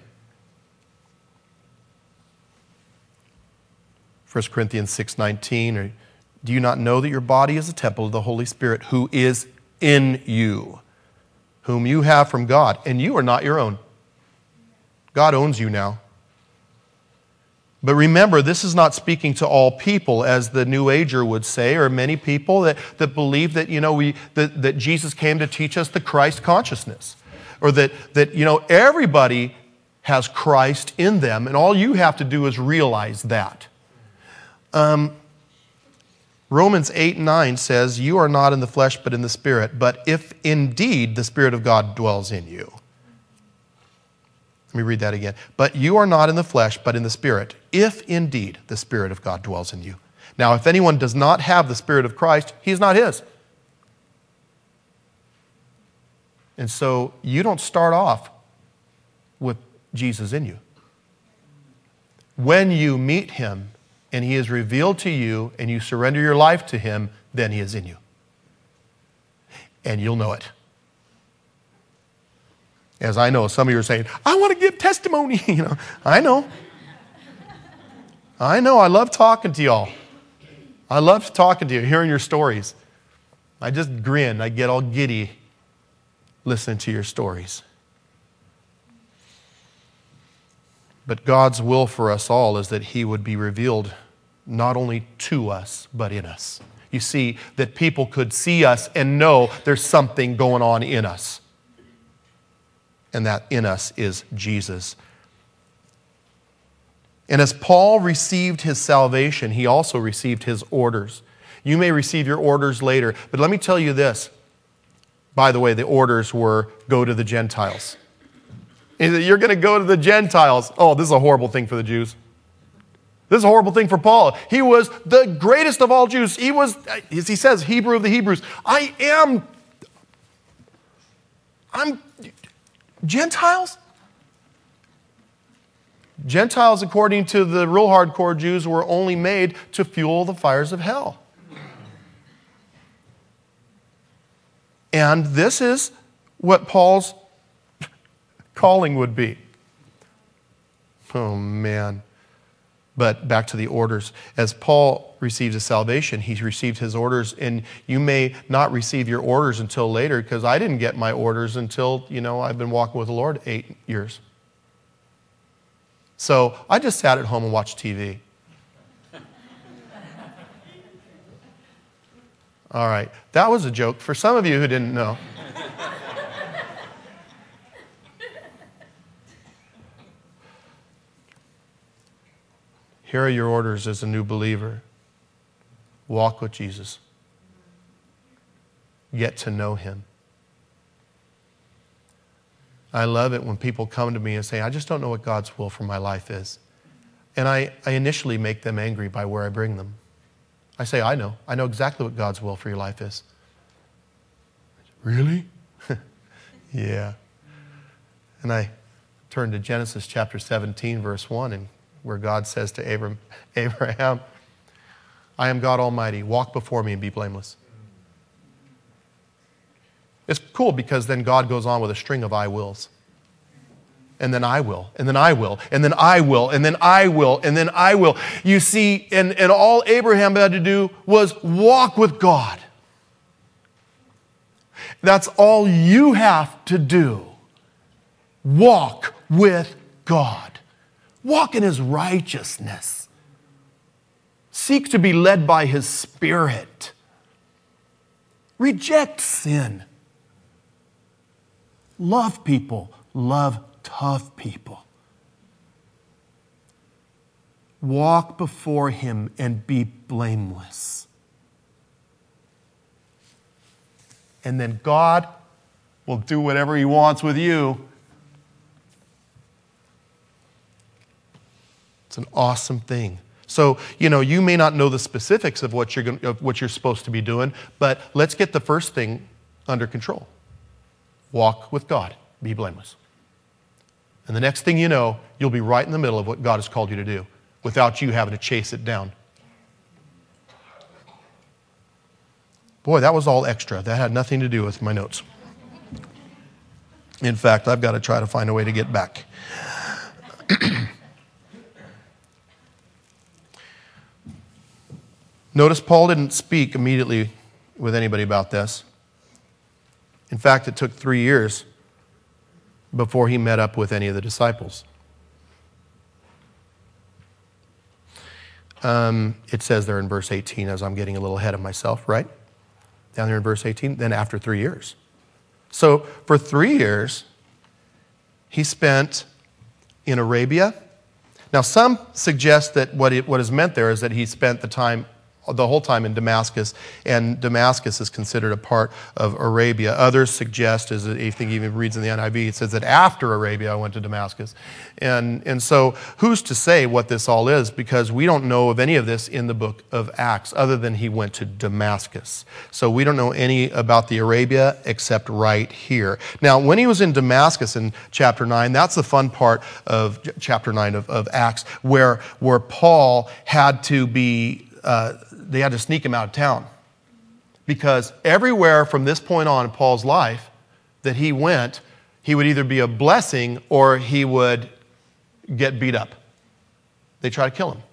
First Corinthians six nineteen, or do you not know that your body is a temple of the Holy Spirit who is in you, whom you have from God, and you are not your own? God owns you now. But remember, this is not speaking to all people, as the New Ager would say, or many people that, that believe that, you know, we, that, that Jesus came to teach us the Christ consciousness. Or that, that, you know, everybody has Christ in them, and all you have to do is realize that. Um, Romans eight nine says, you are not in the flesh, but in the Spirit. But if indeed the Spirit of God dwells in you. Let me read that again. But you are not in the flesh, but in the Spirit, if indeed the Spirit of God dwells in you. Now, if anyone does not have the Spirit of Christ, he's not his. And so you don't start off with Jesus in you. When you meet him and he is revealed to you and you surrender your life to him, then he is in you. And you'll know it. As I know, some of you are saying, I want to give testimony. You know, I know. I know. I love talking to y'all. I love talking to you, hearing your stories. I just grin. I get all giddy listening to your stories. But God's will for us all is that he would be revealed not only to us, but in us. You see, that people could see us and know there's something going on in us. And that in us is Jesus. And as Paul received his salvation, he also received his orders. You may receive your orders later, but let me tell you this. By the way, the orders were go to the Gentiles. You're going to go to the Gentiles. Oh, this is a horrible thing for the Jews. This is a horrible thing for Paul. He was the greatest of all Jews. He was, as he says, Hebrew of the Hebrews. I am, I'm, Gentiles? Gentiles, according to the real hardcore Jews, were only made to fuel the fires of hell. And this is what Paul's calling would be. Oh, man. But back to the orders. As Paul received his salvation, he received his orders, and you may not receive your orders until later, because I didn't get my orders until, you know, I've been walking with the Lord eight years. So I just sat at home and watched T V. All right, that was a joke for some of you who didn't know. Here are your orders as a new believer. Walk with Jesus. Get to know him. I love it when people come to me and say, I just don't know what God's will for my life is. And I, I initially make them angry by where I bring them. I say, I know. I know exactly what God's will for your life is. Really? Yeah. And I turn to Genesis chapter seventeen, verse one, and where God says to Abram, Abraham, I am God Almighty. Walk before me and be blameless. It's cool because then God goes on with a string of I wills. And then I will, and then I will, and then I will, and then I will, and then I will. You see, and, and all Abraham had to do was walk with God. That's all you have to do. Walk with God. Walk in His righteousness. Seek to be led by His Spirit. Reject sin. Love people. Love tough people. Walk before Him and be blameless. And then God will do whatever He wants with you. It's an awesome thing. So, you know, you may not know the specifics of what you're going, of what you're supposed to be doing, but let's get the first thing under control. Walk with God. Be blameless. And the next thing you know, you'll be right in the middle of what God has called you to do without you having to chase it down. Boy, that was all extra. That had nothing to do with my notes. In fact, I've got to try to find a way to get back. Notice Paul didn't speak immediately with anybody about this. In fact, it took three years before he met up with any of the disciples. Um, it says there in verse eighteen, as I'm getting a little ahead of myself, right? Down there in verse eighteen, then after three years. So for three years, he spent in Arabia. Now, some suggest that what, it, what is meant there is that he spent the time the whole time in Damascus, and Damascus is considered a part of Arabia. Others suggest, as I think even reads in the N I V, it says that after Arabia I went to Damascus. And, and so who's to say what this all is? Because we don't know of any of this in the book of Acts, other than he went to Damascus. So we don't know any about the Arabia except right here. Now, when he was in Damascus in chapter nine, that's the fun part of chapter nine of, of Acts, where, where Paul had to be uh, they had to sneak him out of town. Because everywhere from this point on in Paul's life that he went, he would either be a blessing or he would get beat up. They tried to kill him.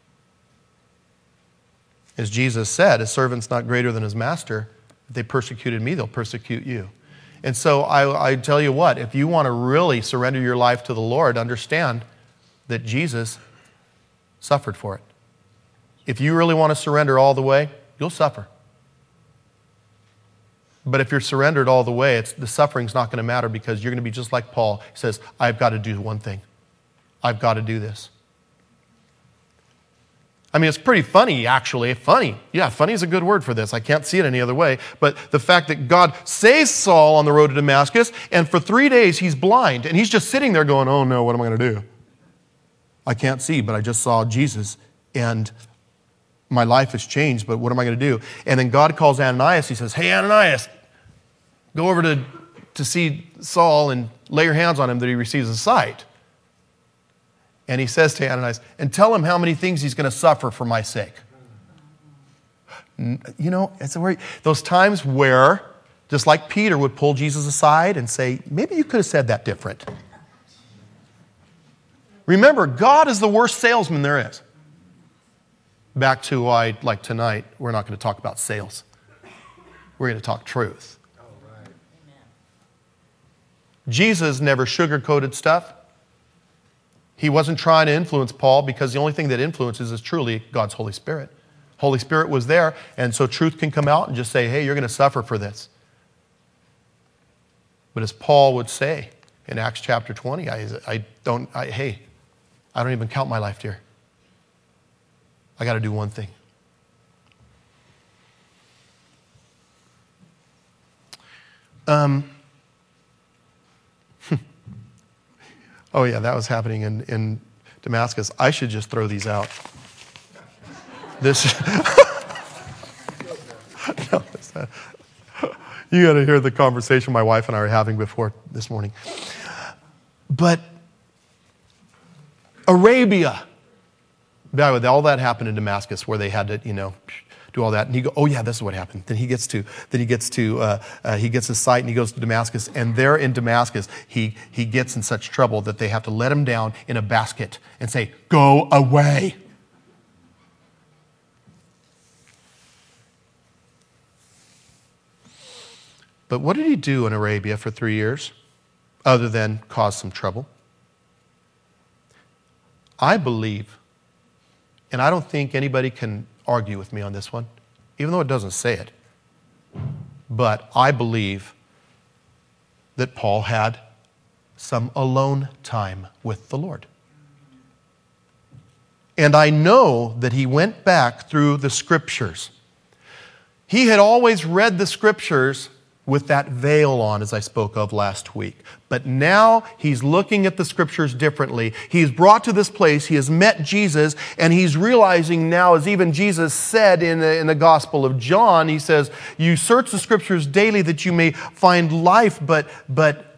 As Jesus said, a servant's not greater than his master. If they persecuted me, they'll persecute you. And so I, I tell you what, if you want to really surrender your life to the Lord, understand that Jesus suffered for it. If you really want to surrender all the way, you'll suffer. But if you're surrendered all the way, it's, the suffering's not going to matter, because you're going to be just like Paul. He says, I've got to do one thing. I've got to do this. I mean, it's pretty funny, actually. Funny. Yeah, funny is a good word for this. I can't see it any other way. But the fact that God saves Saul on the road to Damascus, and for three days he's blind, and he's just sitting there going, oh no, what am I going to do? I can't see, but I just saw Jesus, and my life has changed, but what am I going to do? And then God calls Ananias. He says, hey, Ananias, go over to, to see Saul and lay your hands on him that he receives a sight. And he says to Ananias, and tell him how many things he's going to suffer for my sake. You know, it's a very, those times where, just like Peter would pull Jesus aside and say, maybe you could have said that different. Remember, God is the worst salesman there is. Back to why, like tonight, we're not going to talk about sales. We're going to talk truth. Oh, right. Jesus never sugar-coated stuff. He wasn't trying to influence Paul, because the only thing that influences is truly God's Holy Spirit. Holy Spirit was there, and so truth can come out and just say, hey, you're going to suffer for this. But as Paul would say in Acts chapter twenty, I, I don't, I, hey, I don't even count my life dear. I got to do one thing. Um, oh yeah, that was happening in, in Damascus. I should just throw these out. This, no, you got to hear the conversation my wife and I were having before this morning. But Arabia. All that happened in Damascus, where they had to, you know, do all that. And he go, oh yeah, this is what happened. Then he gets to, then he gets to, uh, uh, he gets his sight and he goes to Damascus. And there in Damascus, he, he gets in such trouble that they have to let him down in a basket and say, go away. But what did he do in Arabia for three years other than cause some trouble? I believe, and I don't think anybody can argue with me on this one, even though it doesn't say it, but I believe that Paul had some alone time with the Lord. And I know that he went back through the Scriptures. He had always read the Scriptures with that veil on, as I spoke of last week. But now he's looking at the Scriptures differently. He's brought to this place, he has met Jesus, and he's realizing now, as even Jesus said in the, in the Gospel of John, he says, you search the Scriptures daily that you may find life, but, but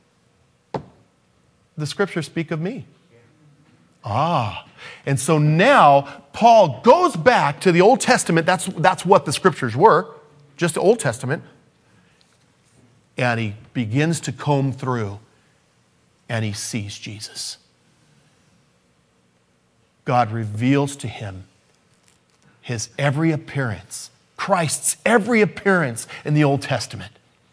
the Scriptures speak of me. Ah, and so now Paul goes back to the Old Testament. That's, that's what the Scriptures were, just the Old Testament. And he begins to comb through and he sees Jesus. God reveals to him his every appearance, Christ's every appearance in the Old Testament.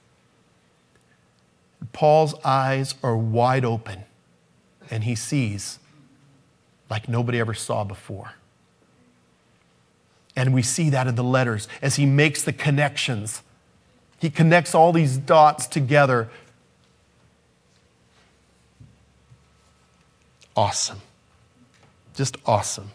Paul's eyes are wide open and he sees like nobody ever saw before. And we see that in the letters as he makes the connections. He connects all these dots together. Awesome. Just awesome.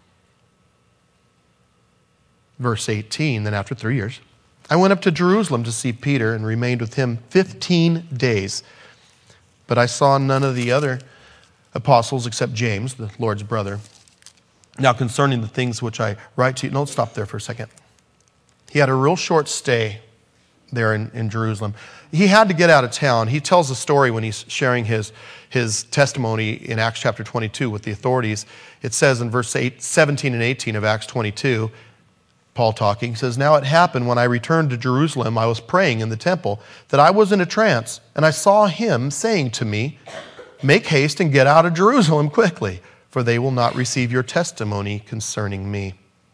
Verse eighteen, then after three years, I went up to Jerusalem to see Peter and remained with him fifteen days. But I saw none of the other apostles except James, the Lord's brother. Now concerning the things which I write to you, no, stop there for a second. He had a real short stay there in, in Jerusalem. He had to get out of town. He tells a story when he's sharing his, his testimony in Acts chapter twenty-two with the authorities. It says in verse eight, seventeen and eighteen of Acts twenty-two, Paul talking, says, now it happened when I returned to Jerusalem, I was praying in the temple, that I was in a trance, and I saw him saying to me, make haste and get out of Jerusalem quickly, for they will not receive your testimony concerning me.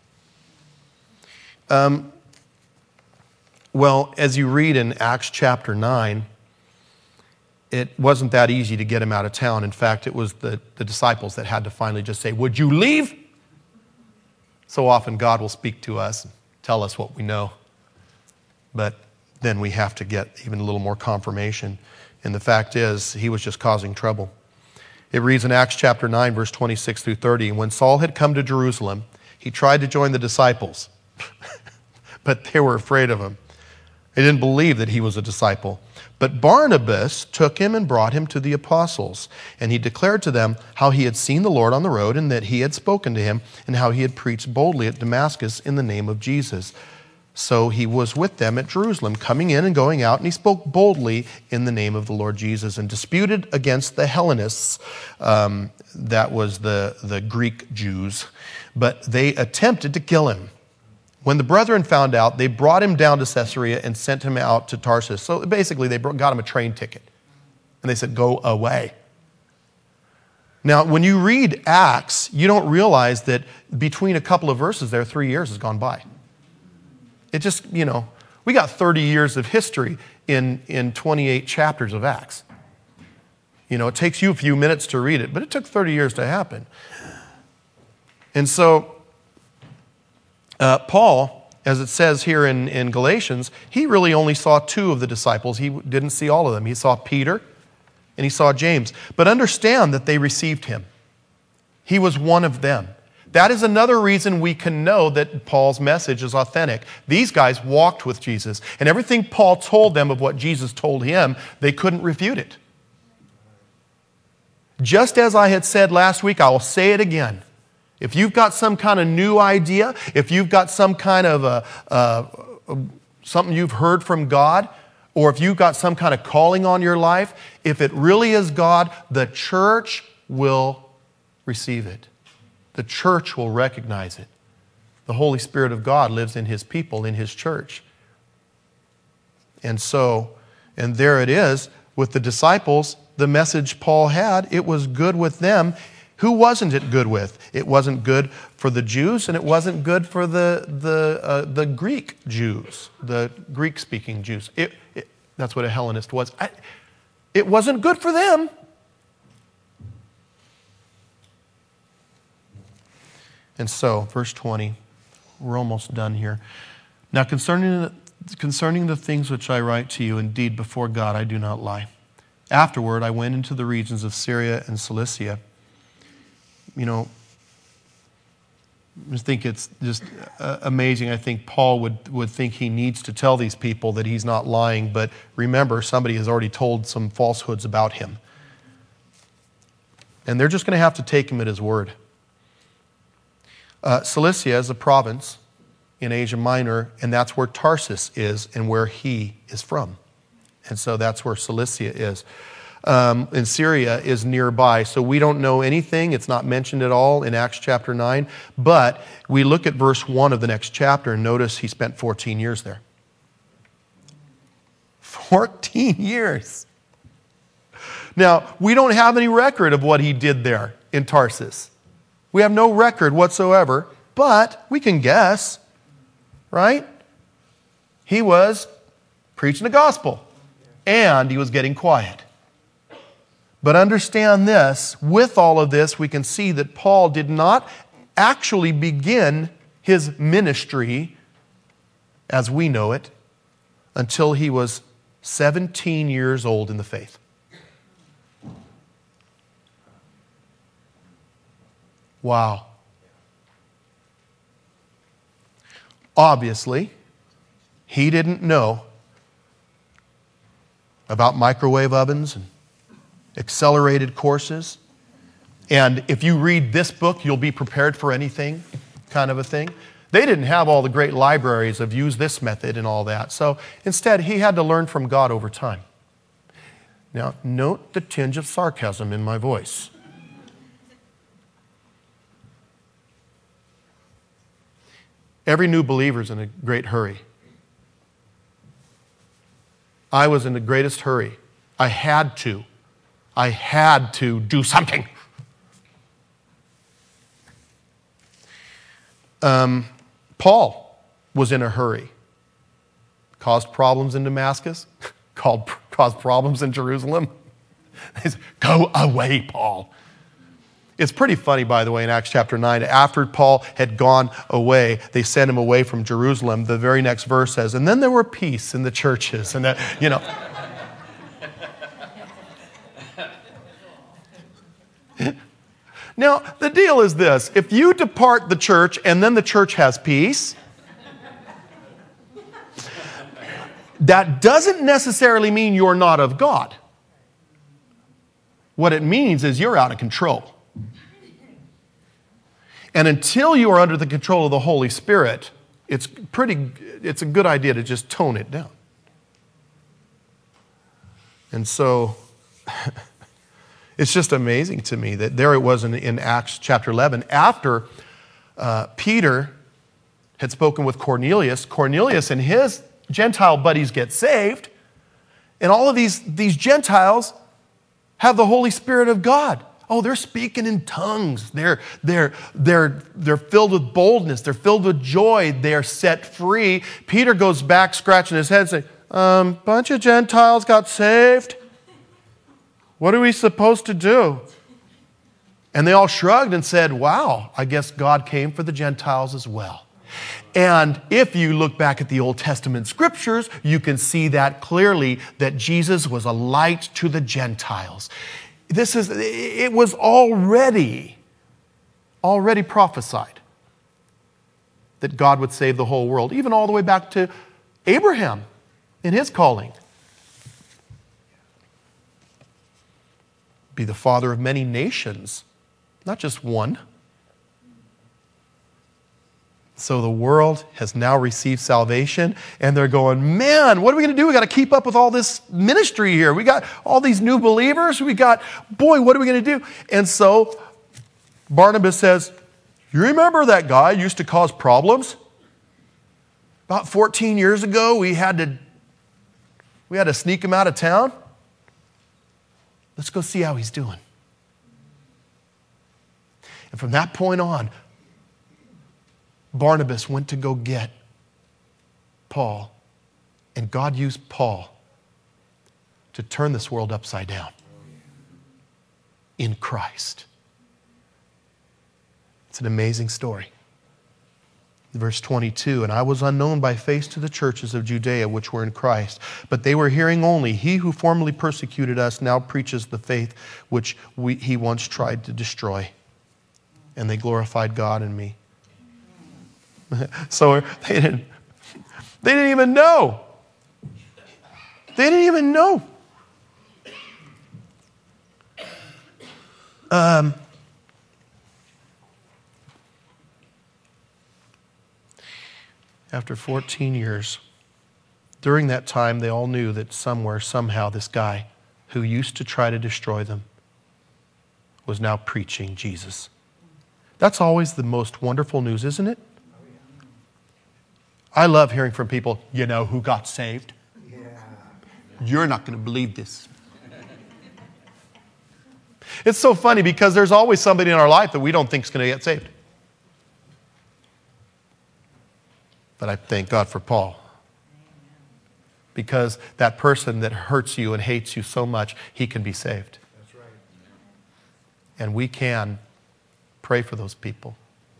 Um, Well, as you read in Acts chapter nine, it wasn't that easy to get him out of town. In fact, it was the, the disciples that had to finally just say, would you leave? So often God will speak to us and tell us what we know. But then we have to get even a little more confirmation. And the fact is, he was just causing trouble. It reads in Acts chapter nine, verse twenty-six through thirty, when Saul had come to Jerusalem, he tried to join the disciples, but they were afraid of him. They didn't believe that he was a disciple. But Barnabas took him and brought him to the apostles. And he declared to them how he had seen the Lord on the road and that he had spoken to him and how he had preached boldly at Damascus in the name of Jesus. So he was with them at Jerusalem, coming in and going out, and he spoke boldly in the name of the Lord Jesus and disputed against the Hellenists. Um, that was the, the Greek Jews. But they attempted to kill him. When the brethren found out, they brought him down to Caesarea and sent him out to Tarsus. So basically, they got him a train ticket. And they said, go away. Now, when you read Acts, you don't realize that between a couple of verses there, three years has gone by. It just, you know, we got thirty years of history in, in twenty-eight chapters of Acts. You know, it takes you a few minutes to read it, but it took thirty years to happen. And so, Uh, Paul, as it says here in, in Galatians, he really only saw two of the disciples. He didn't see all of them. He saw Peter and he saw James. But understand that they received him. He was one of them. That is another reason we can know that Paul's message is authentic. These guys walked with Jesus, and everything Paul told them of what Jesus told him, they couldn't refute it. Just as I had said last week, I will say it again. If you've got some kind of new idea, if you've got some kind of a, a, a, something you've heard from God, or if you've got some kind of calling on your life, if it really is God, the church will receive it. The church will recognize it. The Holy Spirit of God lives in his people, in his church. And so, and there it is with the disciples, the message Paul had, it was good with them. Who wasn't it good with? It wasn't good for the Jews, and it wasn't good for the the uh, the Greek Jews, the Greek-speaking Jews. It, it, that's what a Hellenist was. I, it wasn't good for them. And so, verse twenty, we're almost done here. Now, concerning the, concerning the things which I write to you, indeed, before God, I do not lie. Afterward, I went into the regions of Syria and Cilicia. You know, I think it's just uh, amazing. I think Paul would, would think he needs to tell these people that he's not lying, but remember, somebody has already told some falsehoods about him. And they're just going to have to take him at his word. Uh, Cilicia is a province in Asia Minor, and that's where Tarsus is and where he is from. And so that's where Cilicia is. Um, and Syria is nearby. So we don't know anything. It's not mentioned at all in Acts chapter nine. But we look at verse one of the next chapter and notice he spent fourteen years there. fourteen years. Now, we don't have any record of what he did there in Tarsus. We have no record whatsoever, but we can guess, right? He was preaching the gospel, and he was getting quiet. But understand this, with all of this, we can see that Paul did not actually begin his ministry as we know it until he was seventeen years old in the faith. Wow. Obviously, he didn't know about microwave ovens and accelerated courses. And if you read this book, you'll be prepared for anything, kind of a thing. They didn't have all the great libraries of use this method and all that. So instead, he had to learn from God over time. Now, note the tinge of sarcasm in my voice. Every new believer is in a great hurry. I was in the greatest hurry. I had to. I had to do something. Um, Paul was in a hurry. Caused problems in Damascus. Called, caused problems in Jerusalem. They said, go away, Paul. It's pretty funny, by the way, in Acts chapter nine. After Paul had gone away, they sent him away from Jerusalem. The very next verse says, and then there were peace in the churches. And that, you know. Now, the deal is this. If you depart the church and then the church has peace, that doesn't necessarily mean you're not of God. What it means is you're out of control. And until you are under the control of the Holy Spirit, it's pretty, it's a good idea to just tone it down. And so, it's just amazing to me that there it was in, in Acts chapter eleven. After uh, Peter had spoken with Cornelius, Cornelius and his Gentile buddies get saved. And all of these, these Gentiles have the Holy Spirit of God. Oh, they're speaking in tongues. They're, they're, they're, they're filled with boldness. They're filled with joy. They are set free. Peter goes back scratching his head and saying, um, bunch of Gentiles got saved. What are we supposed to do? And they all shrugged and said, wow, I guess God came for the Gentiles as well. And if you look back at the Old Testament scriptures, you can see that clearly that Jesus was a light to the Gentiles. This is, it was already, already prophesied that God would save the whole world, even all the way back to Abraham in his calling. Be the father of many nations, not just one. So the world has now received salvation, and they're going, man, what are we going to do? We got to keep up with all this ministry here. We got all these new believers. We got, boy, what are we going to do? And so Barnabas says, You remember that guy used to cause problems? About fourteen years ago, we had to, we had to sneak him out of town. Let's go see how he's doing. And from that point on, Barnabas went to go get Paul, and God used Paul to turn this world upside down in Christ. It's an amazing story. Verse twenty-two, and I was unknown by face to the churches of Judea which were in Christ, but they were hearing only, he who formerly persecuted us now preaches the faith which we, he once tried to destroy. And they glorified God in me. So they didn't, they didn't even know. They didn't even know. Um, after fourteen years, during that time, they all knew that somewhere, somehow, this guy who used to try to destroy them was now preaching Jesus. That's always the most wonderful news, isn't it? I love hearing from people, you know, who got saved. Yeah. You're not going to believe this. It's so funny because there's always somebody in our life that we don't think is going to get saved. But I thank God for Paul. Because that person that hurts you and hates you so much, he can be saved. That's right. And we can pray for those people.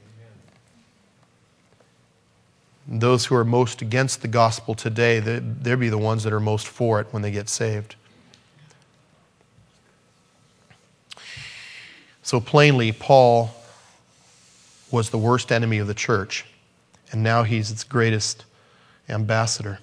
Amen. Those who are most against the gospel today, they'll be the ones that are most for it when they get saved. So plainly, Paul was the worst enemy of the church, and now he's its greatest ambassador.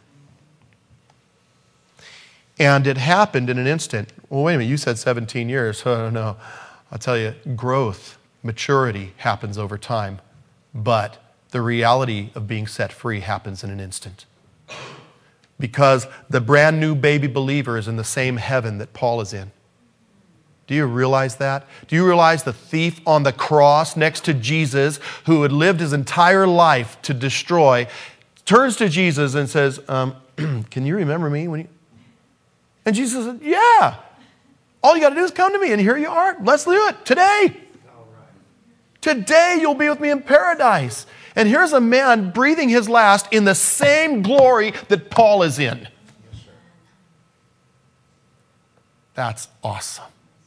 And it happened in an instant. Well, wait a minute, you said seventeen years. Oh, no. I'll tell you, growth, maturity happens over time, but the reality of being set free happens in an instant. Because the brand new baby believer is in the same heaven that Paul is in. Do you realize that? Do you realize the thief on the cross next to Jesus, who had lived his entire life to destroy, turns to Jesus and says, um, can you remember me? When you... And Jesus said, yeah. All you got to do is come to me, and here you are. Let's do it today. Today you'll be with me in paradise. And here's a man breathing his last in the same glory that Paul is in. Yes, sir. That's awesome.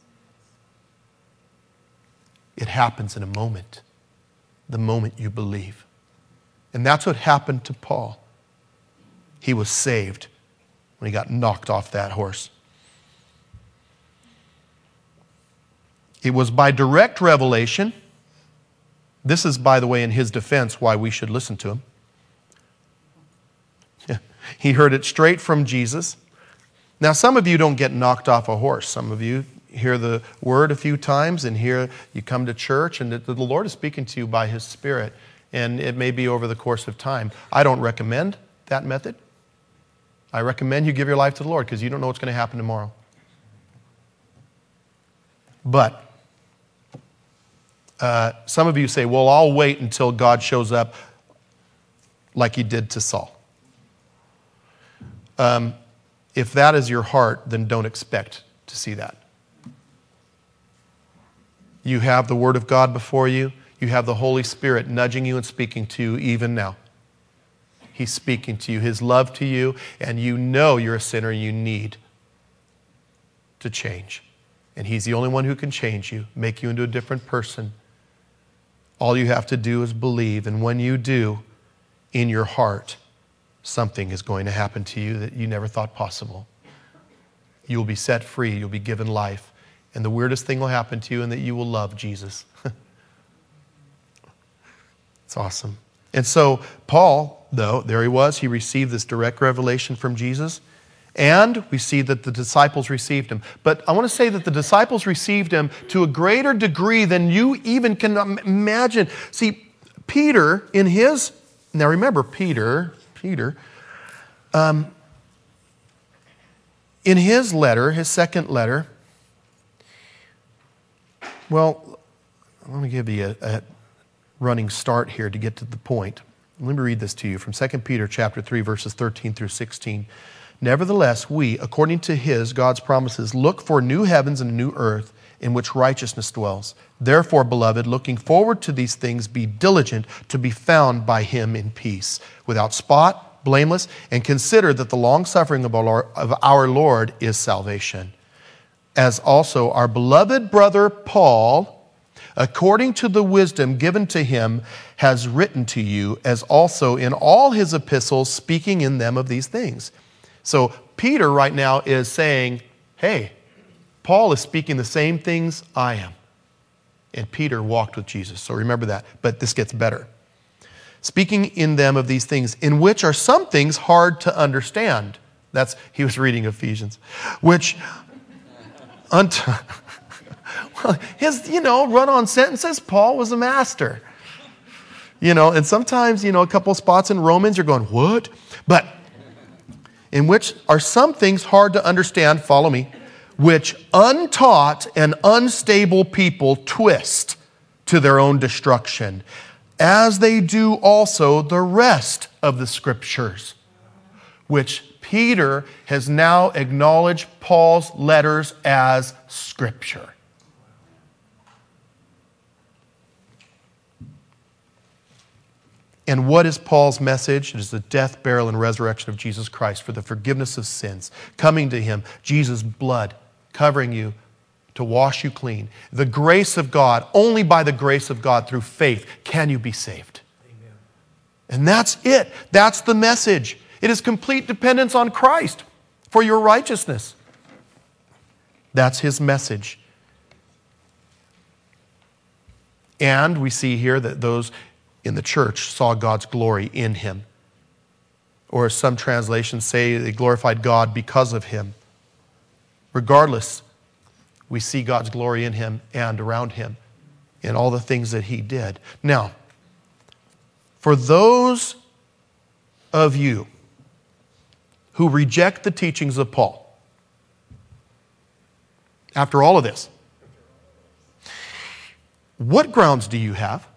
It happens in a moment, the moment you believe. And that's what happened to Paul. He was saved when he got knocked off that horse. It was by direct revelation. This is, by the way, in his defense, why we should listen to him. He heard it straight from Jesus. Now, some of you don't get knocked off a horse. Some of you hear the word a few times, and here you come to church, and the Lord is speaking to you by His Spirit, and it may be over the course of time. I don't recommend that method. I recommend you give your life to the Lord, because you don't know what's going to happen tomorrow. But uh, some of you say, well, I'll wait until God shows up like He did to Saul. Um, if that is your heart, then don't expect to see that. You have the Word of God before you. You have the Holy Spirit nudging you and speaking to you even now. He's speaking to you, His love to you, and you know you're a sinner and you need to change. And He's the only one who can change you, make you into a different person. All you have to do is believe, and when you do, in your heart, something is going to happen to you that you never thought possible. You will be set free, you'll be given life. And the weirdest thing will happen to you, and that you will love Jesus. It's awesome. And so Paul, though, there he was. He received this direct revelation from Jesus. And we see that the disciples received him. But I want to say that the disciples received him to a greater degree than you even can imagine. See, Peter, in his... Now remember, Peter, Peter, um, in his letter, his second letter... Well, let me give you a, a running start here to get to the point. Let me read this to you from Second Peter chapter three, verses thirteen through sixteen. Nevertheless, we, according to his, God's promises, look for new heavens and a new earth in which righteousness dwells. Therefore, beloved, looking forward to these things, be diligent to be found by him in peace, without spot, blameless, and consider that the long-suffering of our, of our Lord is salvation. As also our beloved brother Paul, according to the wisdom given to him, has written to you, as also in all his epistles, speaking in them of these things. So Peter right now is saying, hey, Paul is speaking the same things I am. And Peter walked with Jesus, so remember that. But this gets better. Speaking in them of these things, in which are some things hard to understand. That's, he was reading Ephesians. Which, unto, well, his, you know, run-on sentences, Paul was a master. You know, and sometimes, you know, a couple spots in Romans, you're going, what? But in which are some things hard to understand, follow me, which untaught and unstable people twist to their own destruction, as they do also the rest of the Scriptures, which Peter has now acknowledged Paul's letters as Scripture. And what is Paul's message? It is the death, burial, and resurrection of Jesus Christ for the forgiveness of sins. Coming to him, Jesus' blood covering you to wash you clean. The grace of God, only by the grace of God through faith can you be saved. Amen. And that's it. That's the message. It is complete dependence on Christ for your righteousness. That's his message. And we see here that those in the church saw God's glory in him. Or as some translations say, they glorified God because of him. Regardless, we see God's glory in him and around him in all the things that he did. Now, for those of you who reject the teachings of Paul, after all of this, what grounds do you have?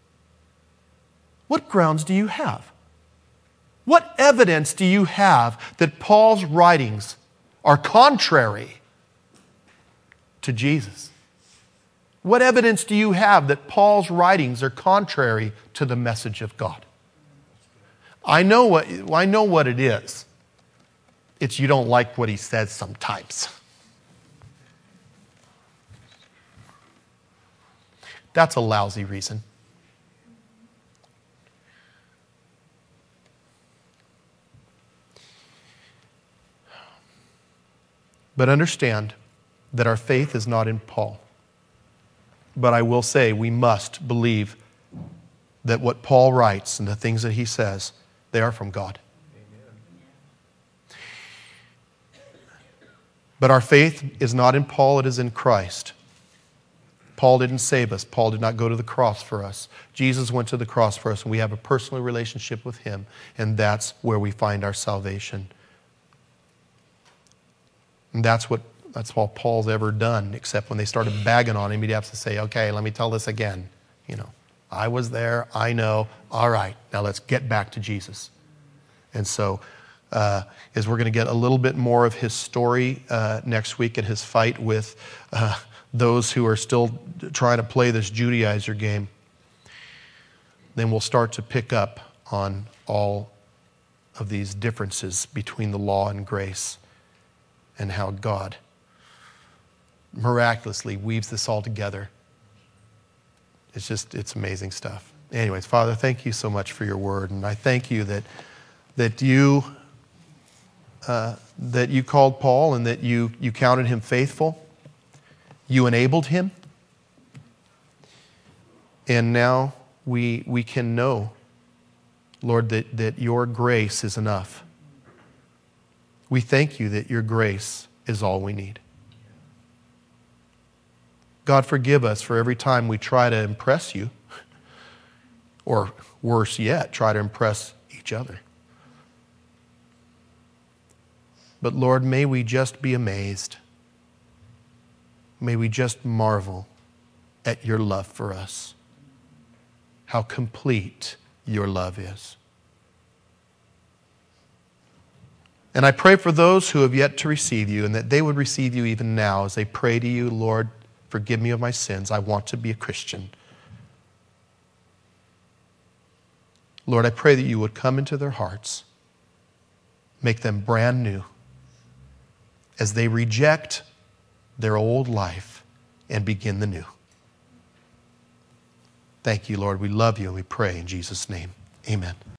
What grounds do you have? What evidence do you have that Paul's writings are contrary to Jesus? What evidence do you have that Paul's writings are contrary to the message of God? I know what, I know what it is. It's you don't like what he says sometimes. That's a lousy reason. But understand that our faith is not in Paul. But I will say we must believe that what Paul writes and the things that he says, they are from God. Amen. But our faith is not in Paul, it is in Christ. Paul didn't save us. Paul did not go to the cross for us. Jesus went to the cross for us, and we have a personal relationship with him, and that's where we find our salvation. And that's what that's all Paul's ever done, except when they started bagging on him, he'd have to say, okay, let me tell this again. You know, I was there, I know, all right, now let's get back to Jesus. And so, uh, as we're going to get a little bit more of his story uh, next week and his fight with uh, those who are still trying to play this Judaizer game, then we'll start to pick up on all of these differences between the law and grace, and how God miraculously weaves this all together. It's just, it's amazing stuff. Anyways, Father, thank you so much for your word. And I thank you that that you uh, that you called Paul and that you, you counted him faithful. You enabled him. And now we, we can know, Lord, that, that your grace is enough. We thank you that your grace is all we need. God, forgive us for every time we try to impress you, or worse yet, try to impress each other. But Lord, may we just be amazed. May we just marvel at your love for us. how complete your love is. And I pray for those who have yet to receive you, and that they would receive you even now as they pray to you, Lord, forgive me of my sins. I want to be a Christian. Lord, I pray that you would come into their hearts, make them brand new as they reject their old life and begin the new. Thank you, Lord. We love you and we pray in Jesus' name. Amen.